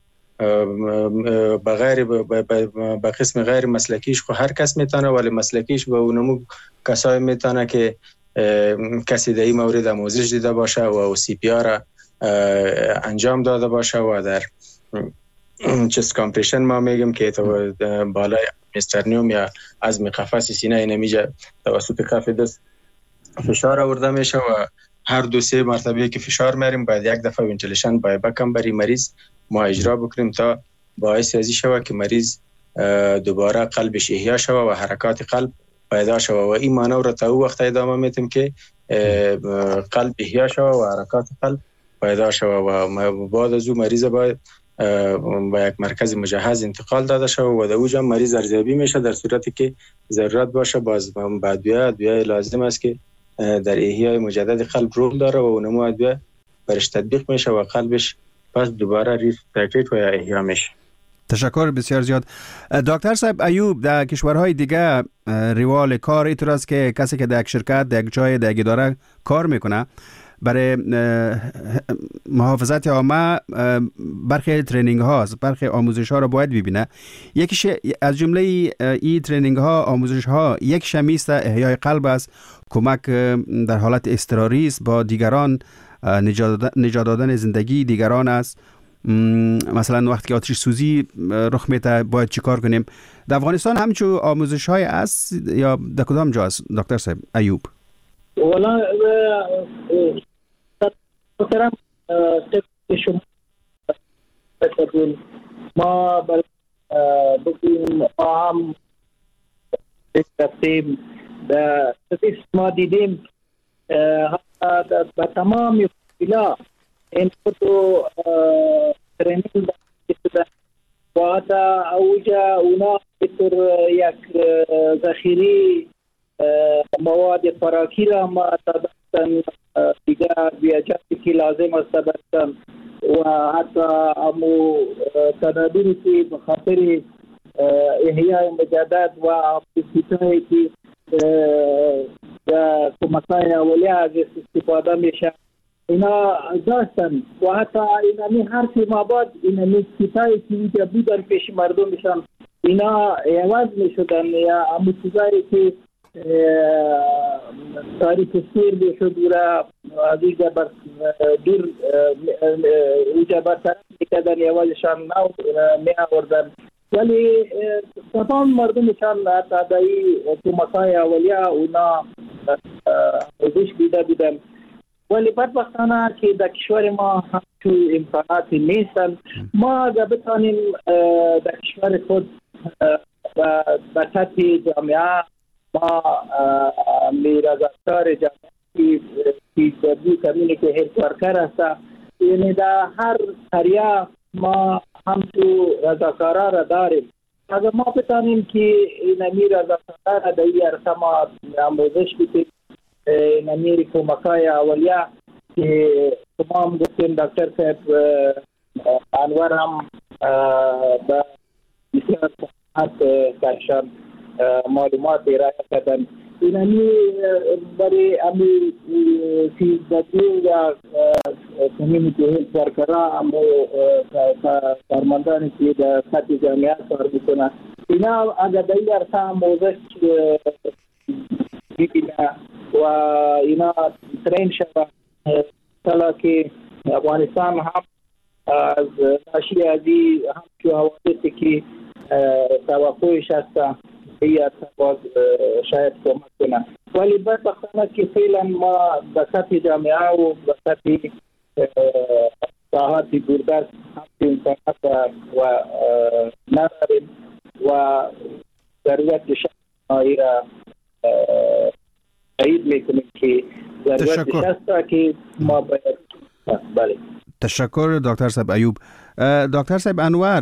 بغیر به قسم غیر مسلکیش خو هر کس میتونه، ولی مسلکیش به اونمو کسای میتونه که کسی در این مورد آموزش دیده باشه و سی پی آر انجام داده باشه و در چست کامپریشن ما میگم که بالای مسترنیوم یا عظم قفس سینه اینمیجا توسط کف دست فشار آورده میشه و هر دو سه مرتبه که فشار میاریم باید یک دفعه ونتیلیشن باید بکم برای مریض ما اجرا بکنیم تا باعث ازی شود که مریض دوباره قلبش احیا شود و حرکات قلب پیدا شود و این مانور تا او وقت ادامه میتیم که قلب احیا شود و حرکات قلب پیدا شود و بعد از او مریض باید با یک مرکز مجهز انتقال داده شود و در اوجا مریض ارزیابی میشه در صورتی که ضرورت باشه باز با ادویه ادویه لازم است که در احیای مجدد قلب رول داره و اونمو ادویه برش تطبیق میشه و قلبش پس دوباره ریستارت و احیا میشه. تشکر بسیار زیاد. دکتر صاحب ایوب، در کشورهای دیگه روال کار اینطور است که کسی که در یک شرکت در یک جای در یک اداره کار میکنه برای محافظت عامه برخی ترینینگ ها برخی آموزش ها را باید ببینه. یکیش از جمله این ترینینگ ها آموزش ها یک شمیست احیای قلب است، کمک در حالت اضطراری است با دیگران، نجات دادن زندگی دیگران است. مثلا وقتی که آتش سوزی رخ میده باید چی کار کنیم؟ در افغانستان همچون آموزش های است یا در کدام جا است دکتر صاحب ایوب؟ والا محترم شما ما بگیم ما هم رفتیم در ستیس ما دیدیم به تمام فیلا این خودو ترینینگ شده و حتی اوجا اونا بطور یک ذخیری مواد خوراکی را ما دادن دیگر بیاجاتی که لازم است دادن و حتی امو تدابیری که بخاطر احیای مجدد و اپلیکیشنی که در کمک‌های اولیه از استفاده میشه اینا داشتن و حتی اینمی هر که ماباد اینمی کتایی که اینجا بودن پیش مردمشان اینا عوض میشدن یا امو چیزایی که تاریخ سیر بشد و از اینجا بر دور اینجا برطرف میکردن عوضشان نو می آوردن، ولی تمام مردمشان حتی در این کمک‌های اولیه اونا ازش دیده بودن. ولی بدبختانه که در کشور ما همچون امکاناتی نیستن. ما اگر بتانیم در کشور خود و به سطح جامعه ما میرزاکتار جامعه که دبی کمینی که هر کارکر هست، یعنی در هر قریه ما همچون رزاکارا را داریم. اگر ما بتانیم که اینمی رزاکارا را در این عرصه ما آموزش بدیم، نمیری کمک‌های اولیه که تمام گفتیم دکتر صاحب انور هم به بسیار صحبت کشان معلومات ارائه کردن. اینمی برای امی سیزدگی یا کمیونیتی هیلت ورکرها امو کارمندانی که در سطح جامعه کار میکنن اینا اگر در این عرصه آموزش ببینه و اینا ترین شود سالا که افغانستان هم از ناشی ازی همچو حوادثی که توقعش هست بیاد باز شاید کمک کنه، ولی بدبختانه که فعلا ما به سطح جامعه و به سطح ساحات دوردست امکانات و نداریم و ضرورت شخصی را تایید میکنیم که ضرورت شخصی که ما باید. بله تشکر دکتر صاحب ایوب. دکتر صاحب انور،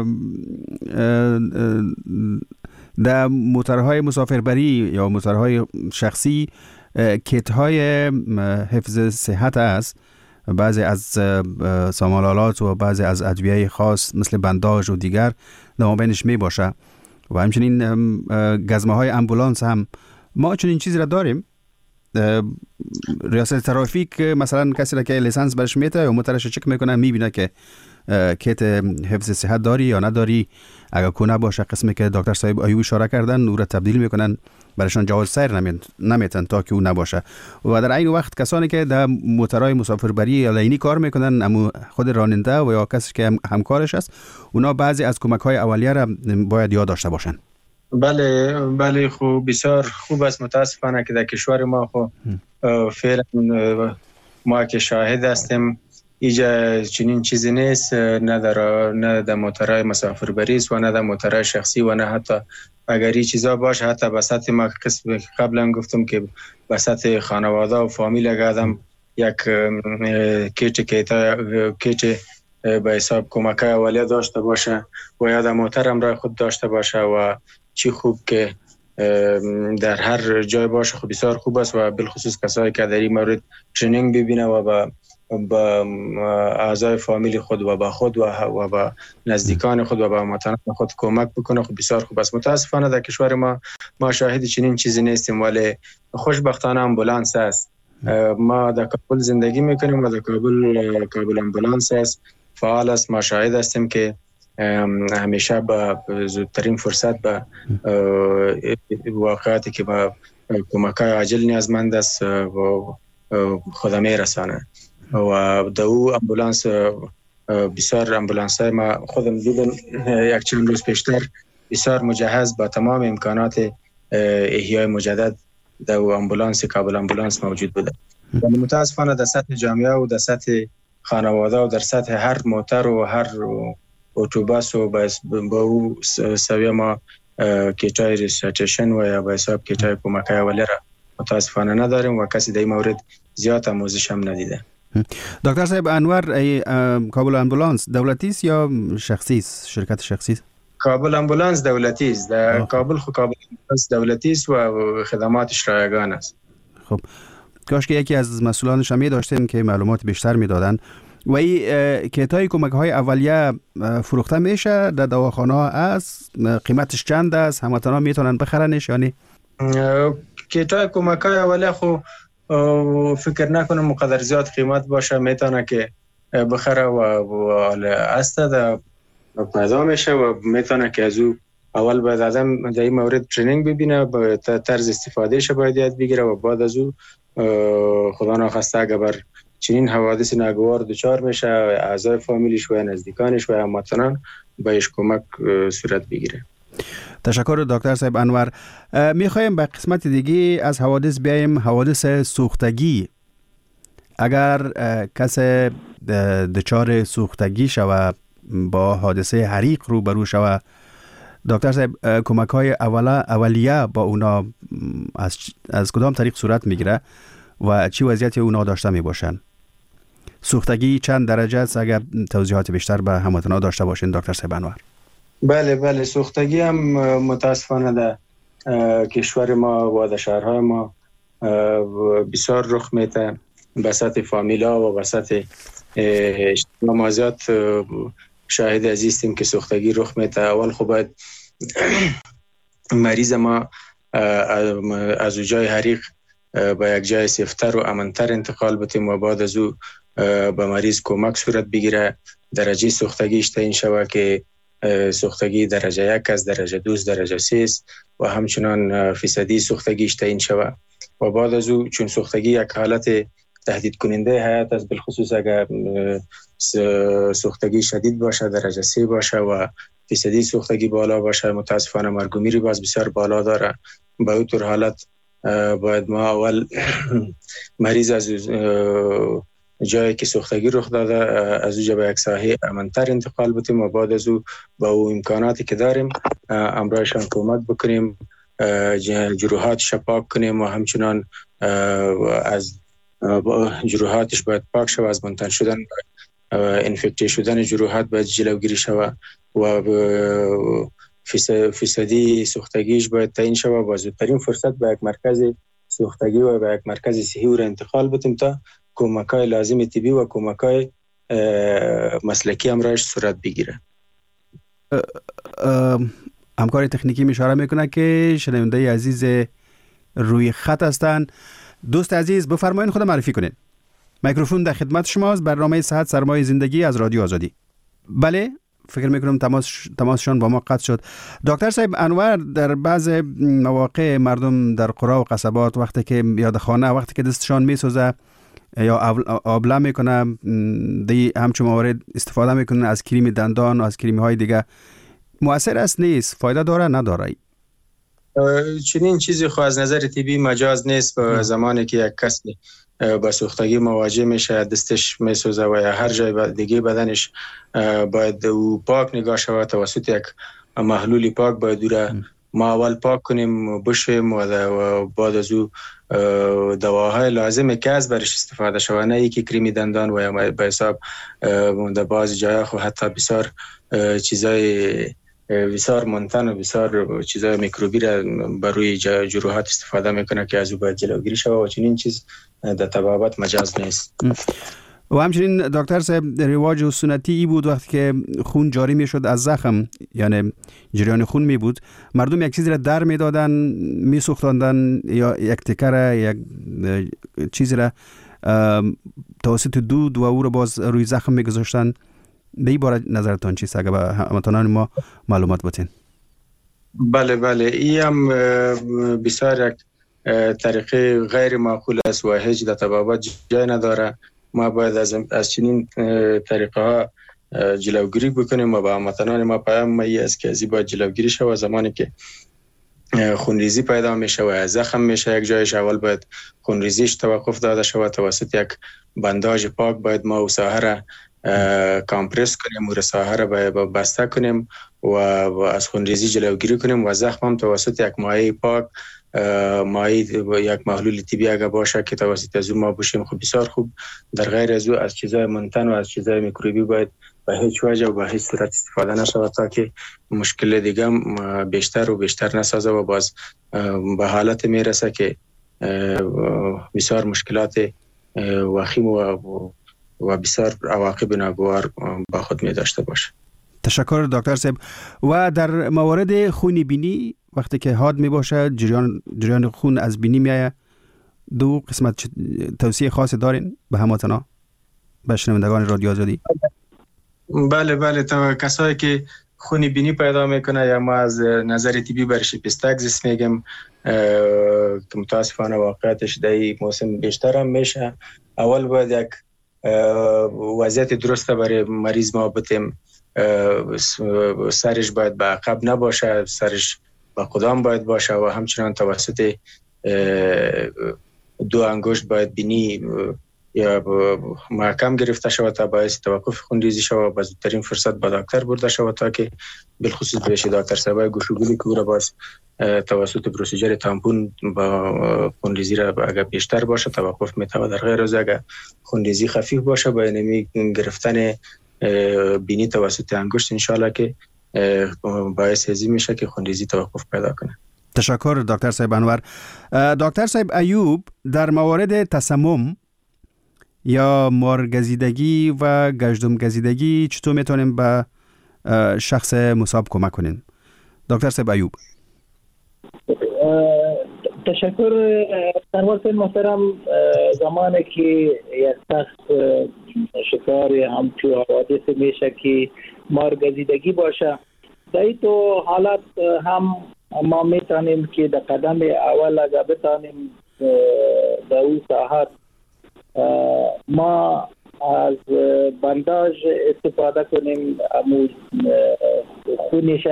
در موتورهای مسافربری یا موتورهای شخصی کیت های حفظ صحت است، بعضی از سامان‌آلات و بعضی از ادویه خاص مثل بنداژ و دیگر در مابینش می باشه و همچنین گزمه های امبولانس هم. ما چون این چیزی را داریم، ریاست ترافیک مثلا کسی را که لیسانس برش میته و موتورش چک میکنه میبینه که کیت حفظ صحت داری یا نداری. اگر کنه باشه قسمی که دکتر صاحب ایوب اشاره کردن او را تبدیل میکنن، برایشان جواز سیر نمیتن تا که او نباشه. و در این وقت کسانی که در موتورهای مسافربری یا لینی کار میکنن، اما خود راننده و یا کسی که همکارش است، اونا بعضی از کمک های اولیه را باید یاد داشته باشن. بله بله خوب، بسیار خوب است. متاسفانه که در کشور ما خو فعلا ما که شاهد هستیم اینجا چنین چیزی نیست، نه در نه در موتورهای مسافربری است و نه در موتورهای شخصی و نه حتی اگر این چیزا باشه حتی بساط ما قسم قبلا گفتم که بساط خانواده و فامیل اگر آدم یک کیت کیت کیت به حساب کمک اولیه داشته باشه و یا در موترم را خود داشته باشه و چی خوب که در هر جای باشه، خب بسیار خوب است و بالخصوص کسایی که در این مورد ترینینگ ببینه و با با اعضای فامیل خود و با خود و با نزدیکان خود و با هموطنان خود کمک بکنه، خب بسیار خوب است. متاسفانه در کشور ما ما شاهد چنین چیزی نیستیم، ولی خوشبختانه امبولانس است. ما در کابل زندگی میکنیم و در کابل کابل امبولانس است، فعال است. ما شاهد هستیم که همیشه با زودترین فرصت به واقعاتی که با کمک‌های عاجل نیازمند است و خود میرسانه و دو امبولانس بسیار امبولانس های ما خودم دیدم یک چند روز پیشتر بسیار مجهز با تمام امکانات احیای مجدد در امبولانس کابل امبولانس موجود بوده. متاسفانه در سطح جامعه و در سطح خانواده و در سطح هر موتر و هر اتوبوس و با او سویه ما کیتای ریسرچشن و یا به حساب کیتای کمک اولیه را متاسفانه نداریم و کسی در این مورد زیاد آموزش هم ندیده. دکتر صاحب انور، کابل امبولانس دولتی است یا شخصی است؟ شرکت شخصی است؟ کابل امبولانس دولتی است. در کابل خو کابل امبولانس دولتی است و خدماتش رایگان است. خب کاش که یکی از مسئولانش هم داشتیم که معلومات بیشتر میدادن. و این کیتای کمک های اولیه فروخته میشه در دواخانه ها است؟ قیمتش چند است؟ هموطنان میتونن بخرنش یا نه؟ کیتای کمک های اولیه خو فکر نکنم مقدر زیاد قیمت باشه، میتونه که بخره و است در پیدا میشه و میتونه که از او اول باید آدم در این مورد ترینینگ ببینه، با طرز استفادهش باید یاد بگیره و بعد از او خدا ناخواسته اگر بر چنین حوادث ناگوار دچار میشه اعضای فامیلش و نزدیکانش و هموطنان بهش کمک صورت بگیره. تشکر دکتر صاحب انور. میخوایم به قسمت دیگه از حوادث بیایم، حوادث سوختگی. اگر کس دچار سوختگی شوه، با حادثه حریق روبرو شوه، دکتر صاحب کمک های اولیه با اونا از, از کدام طریق صورت میگیره و چی وضعیت اونا داشته میباشن؟ سوختگی چند درجه است؟ اگر توضیحات بیشتر به هموطنان داشته باشین دکتر صاحب انور. بله بله، سوختگی هم متاسفانه در کشور ما و در شهرهای ما بسیار رخ میده. بساط فامیلا و بساط اجتماع ما زیاد شاهد عزیزیم که سوختگی رخ میده. اول خب باید مریض ما از جای حریق به یک جای سیفتر و امنتر انتقال بتیم و بعد از او به مریض کمک صورت بگیره. درجه سوختگیش تعیین شود که سوختگی درجه یک از درجه دو درجه سه است و همچنان فیصدی سوختگیش تعیین شود و بعد از او چون سوختگی یک حالت تهدید کننده حیات است، بالخصوص اگر سوختگی شدید باشه درجه سه باشه و فیصدی سوختگی بالا باشه، متاسفانه مرگ و میر باز بسیار بالا داره. با این طور حالت باید ما اول مریض از جایی که سوختگی رخ داده از اونجا به یک ساحه امن‌تر انتقال بتیم و بعد از او با او امکاناتی که داریم امرایشان کمک بکنیم، جروحاتش پاک کنیم و همچنان از جروحاتش باید پاک شود، از منتن شدن انفکتی شدن جروحات باید جلوگیری شود و فیصدی سوختگیش باید تعیین شود و زودترین فرصت به یک مرکز سوختگی و به یک مرکز صحی او را انتقال بتیم تا کمک‌های لازم طبی و کمک‌های مسلکی امرایش صورت بگیره. همکار تکنیکی اشاره میکنه که شنونده عزیز روی خط هستند. دوست عزیز بفرمایید خود معرفی کنید. میکروفون در خدمت شماست. برنامه صحت سرمایه زندگی از رادیو آزادی. بله، فکر میکنم تماس تماسشون با ما قطع شد. دکتر صاحب انور، در بعض مواقع مردم در قرا و قصبات وقتی که یاد خانه وقتی که دستشان میسوزه یا آبله میکنه، دی همچون موارد استفاده میکنه از کریم دندان و از کریم های دیگه، مؤثر است نیست؟ فایده داره نداره؟ چنین چیزی خو از نظر طبی مجاز نیست. به زمانی که یک کس با سوختگی مواجه میشه، دستش میسوزه و یا هر جای دیگه بدنش، باید او پاک نگاه شود توسط یک محلول پاک. باید او را ما اول پاک کنیم، بشویم و بعد از او دواهای لازمه که از برش استفاده شود، نه یکی کریم دندان و یا به حساب در بعض جاها خو حتی بسیار چیزای بسیار منتن و بسیار چیزای میکروبی را بر روی جروحات استفاده میکنه که از او باید جلوگیری شود و چنین چیز در طبابت مجاز نیست. و همچنین دکتر صاحب رواج سنتی ای بود وقتی که خون جاری میشد از زخم، یعنی جریان خون می بود، مردم یک چیزی را در میدادن، میسوختاندن یا یک تکر یک چیزی را توسط دود و او را باز روی زخم میگذاشتن. به این باره نظرتان چیست اگر به هموطنان ما معلومات بتین؟ بله بله، این هم بسیار یک طریقه غیر معقول است و هیچ در طبابت جای نداره. ما باید از از چنین طریقه ها جلوگیری بکنیم و با هموطنان ما پیام می است که ازی باید جلوگیری شود. زمانی که خونریزی پیدا میشه و زخم میشه یک جایش، اول باید خونریزیش توقف داده شود توسط یک بنداژ پاک. باید ما او ساحه را کامپرس کنیم و ساحه را باید بسته کنیم و از خونریزی جلوگیری کنیم و زخم هم توسط یک مایع پاک، مایع یک محلول طبی اگر باشه که توسط از اون ما بشیم خب بسیار خوب. در غیر از او از چیزای منتن و از چیزای میکروبی باید به هیچ وجه و به هیچ صورت استفاده نشود تا که مشکل دیگه بیشتر و بیشتر نسازه و باز به حالت میرسه که بسیار مشکلات وخیم و و بسیار عواقب ناگوار با خود می داشته باشه. تشکر دکتر صاحب. و در موارد خونی بینی وقتی که حاد می باشه، جریان جریان خون از بینی میایه، دو قسمت توصیه خاص دارین به هموطنا، به شنوندگان رادیو آزادی؟ بله بله، تا کسایی که خونی بینی پیدا میکنه یا ما از نظر طبی برش پیستاگزیس میگم که متاسفانه واقعیتش در این موسم بیشتر هم میشه، اول باید یک وضعیت درسته برای مریض ما بتیم. سرش باید به عقب نباشه، سرش به قدام باید باشه و همچنان توسط دو انگشت باید بینی یا محکم گرفته شود تا باعث توقف خونریزی شود و زودترین فرصت به دکتر برده شود تا که بالخصوص بهش دکتر صاحب گوشوگلی که او را باز توسط پروسیجر تامپون با خونریزی را اگر بیشتر باشه توقف میتونه. در غیر از اگر خونریزی خفیف باشه با نمی گرفتن بینی توسط انگشت انشالله که باعث هزی میشه که خونریزی توقف پیدا کنه. تشکر دکتر صاحب انور. دکتر صاحب ایوب، در موارد تسمم یا مارگزیدگی و گژدم گزیدگی چطور میتونیم به شخص مصاب کمک کنیم؟ دکتر صاحب ایوب. تشکر سرور محترم. زمانی که یک شخص شکار هم تو حوادث میشه که مارگزیدگی باشه، در این تو حالت هم ما میتونیم که در قدم اول اگر بتانیم در اون ساحت ما از بنداژ استفاده کنیم، امو خونش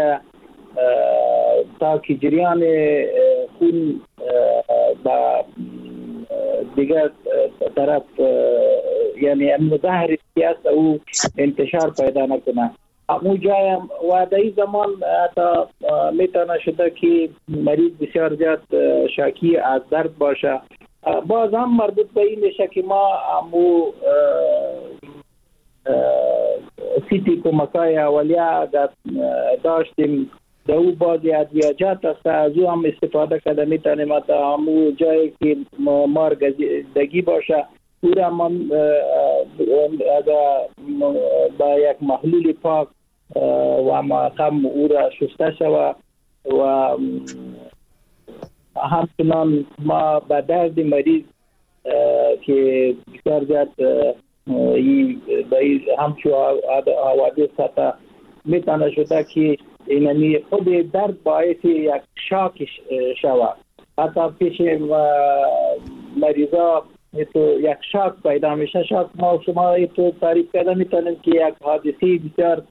تا که جریان خون با دیگر طرف یعنی مظاهر است او انتشار پیدا نکنه. همون جای و در این زمان تا میتونه شده که مریض بسیار زیاد شاکی از درد باشه. باز هم مربوط به این میشه که ما همو سیتی کمکای اولیه داشتیم، در او بعضی ادویجات است از او هم استفاده کرده میتونیم تا همو جایی که مارگزیدگی باشه او را من با یک محلول پاک و مقام او را شسته شود و همچنان ما به درد مریض که بسیار زیاد همچو حوادث حتی میتونه شده که اینمی خود درد باعث یک شاک شود. حتی پیش مریضا تو یک شاک پیدا میشه. شاک ما شما تو تعریف کرده میتونیم که یک حادثه بسیار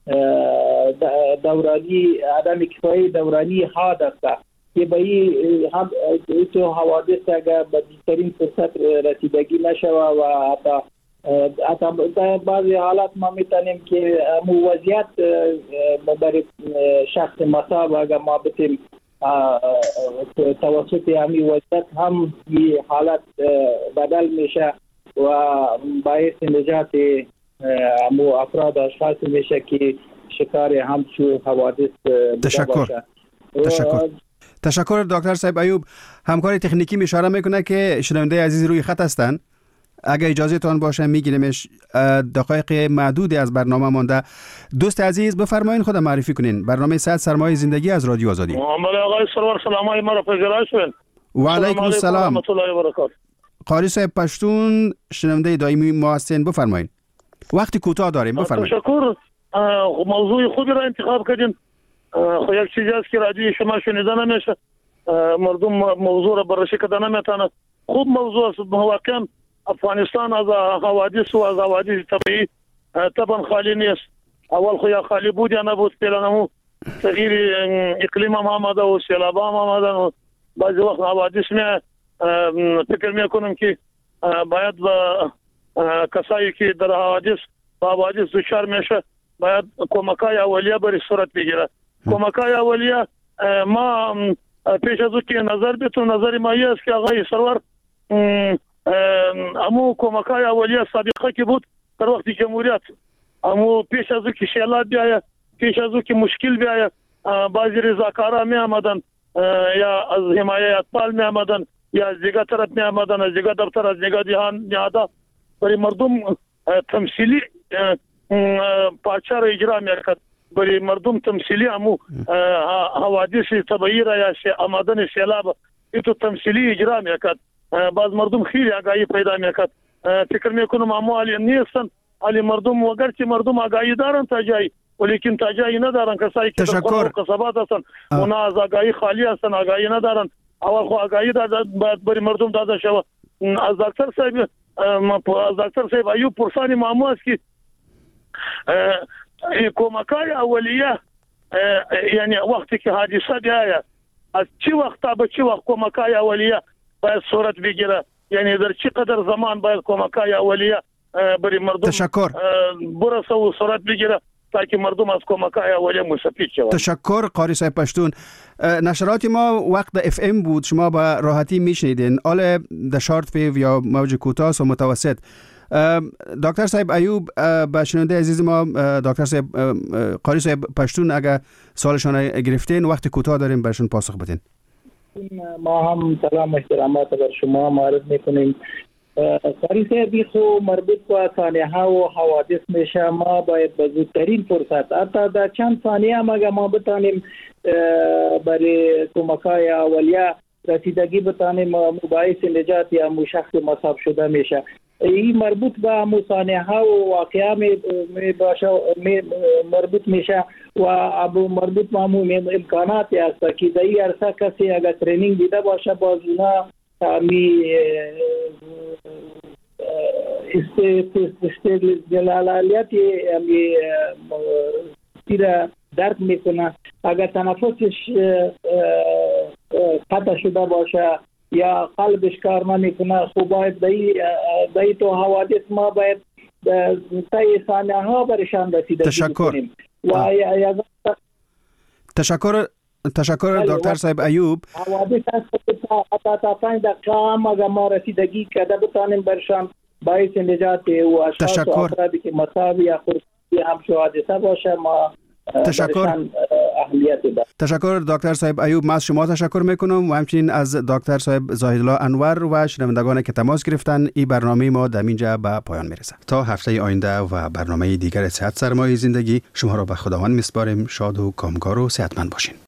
دورانی عدم کفایی دورانی حاد است که به این هم تو حوادث اگر به بیشترین فرصت رسیدگی نشوه و حتی حتی در بعضی حالات ما میتونیم که وضعیت برای شخص مصاب اگر ما بتیم توسط همی وضعیت هم این حالت بدل میشه و باعث نجات همو افراد اشخاص میشه که شکار همچو حوادث تشکر تشکر تشکر دکتر صاحب ایوب. همکار تکنیکی اشاره میکنه که شنونده عزیز روی خط هستن. اگر اجازه تان باشه میگیریمش، دقایق معدودی از برنامه مانده. دوست عزیز بفرمایید خود معرفی کنین. برنامه صحت سرمایه زندگی از رادیو آزادی. محمد آقای سرور سلامای مرا پذیرای شوین. و علیکم السلام. قاری صاحب پشتون شنونده دائمی ما هستین، بفرمایید. وقتی کوتاه داریم، بفرمایید. تشکر. موضوع خوبی را انتخاب کردین. خو یک چیزی است که رادیو شما شنیده نمیشه. مردم موضوع را بررسی کردن نمیتونه. خوب موضوع است. واقعا افغانستان از حوادث و از حوادث طبیعی طبعا خالی نیست. اول خو یا خالی بود یا نبود، پیرانمو تغییر اقلیم هم آمده و سیلاب هم آمده و بعضی وقت حوادث می فکر میکنم که باید با کسایی که در حوادث با حوادث دچار میشه باید کمکای اولیه بری صورت بگیره. کمکای اولیه ما پیش از او که نظر بیتون نظر ما است که آقای سرور امو کمکای اولیه سابقه که بود در وقت جمهوریت، امو پیش از او که شیلات بیایه، پیش از او که مشکل بیایه، بعضی رضاکارا می آمدن یا از حمایه اطفال می آمدن یا از دیگه طرف می آمدن، از دیگه دفتر، از دیگه دیهان نیاده برای مردم تمثیلی پاچه را اجرا می کرد. برای مردم تمثیلی امو حوادث طبیعی را یا آمدن سیلاب ایتو تمثیلی اجرا می کرد. باز مردم خیلی آگاهی پیدا میکرد. فکر میکنم اما علی نیستن، علی مردم وگر که مردم آگاهی دارن تا جایی ولیکن تا جایی ندارن. کسایی که در قرار قصبات هستن اونا از آگاهی خالی هستن، آگاهی ندارن. اول خو آگاهی داده باید بری مردم داده شود. از دکتر صاحب از دکتر صاحب ایوب پرسانی معمول است که کمکای اولیه یعنی وقتی که حادثه بیایه از چی وقت تا به چی وقت کمکای اولیه باید صورت بگیره، یعنی در چی قدر زمان باید کمکای اولیه بری مردم تشکر برسه و صورت بگیره تا که مردم از کمکای اولیه مستفید شوند. تشکر قاری صاحب پشتون. نشرات ما وقت اف ام بود، شما به راحتی میشنیدین. آل در شارت ویو یا موج کوتاه و متوسط. دکتر صاحب ایوب به شنونده عزیز ما دکتر صاحب قاری صاحب پشتون اگر سوالشان گرفتین وقت کوتاه داریم برشون پاسخ بدین. ما هم سلام احترامات بر شما معرض میکنیم. قاری صاحبی خو مربوط به ثانیه ها و حوادث میشه. ما باید به زودترین فرصت حتی در چند ثانیه هم اگر ما بتانیم برای کمکای اولیه رسیدگی بتانیم باعث نجات یا مو شخص مصاب شده میشه. این مربوط به مصانعه ها و واقعا می باشه می مربوط میشه و ابو مربوط به امکانات است که در این عرصه کسی اگر ترینینگ دیده باشه باز اونا می استقلالیت می تیره درک میکنه. اگر تنفسش قطع شده باشه یا قلبش کار نمیکنه، خب باید دایی تو حوادث ما باید تای ثانیه ها برشان رسیدگی تشکر کنیم. و یا تشکر تشکر دکتر صاحب ایوب. حوادث تا تا پنج دقیقه هم اگر ما رسیدگی کرده بتانیم برشان باعث نجات و اشخاص و افرادی که مصاب یا خورشیدی هم حادثه باشه ما تشکر تشکر دکتر صاحب ایوب. ما از شما تشکر میکنم و همچنین از دکتر صاحب زاهدالله انور و شنوندگان که تماس گرفتن. این برنامه ما در اینجا به پایان میرسه. تا هفته آینده و برنامه دیگر صحت سرمایه زندگی، شما را به خداوند میسپاریم. شاد و کامگار و صحتمند باشین.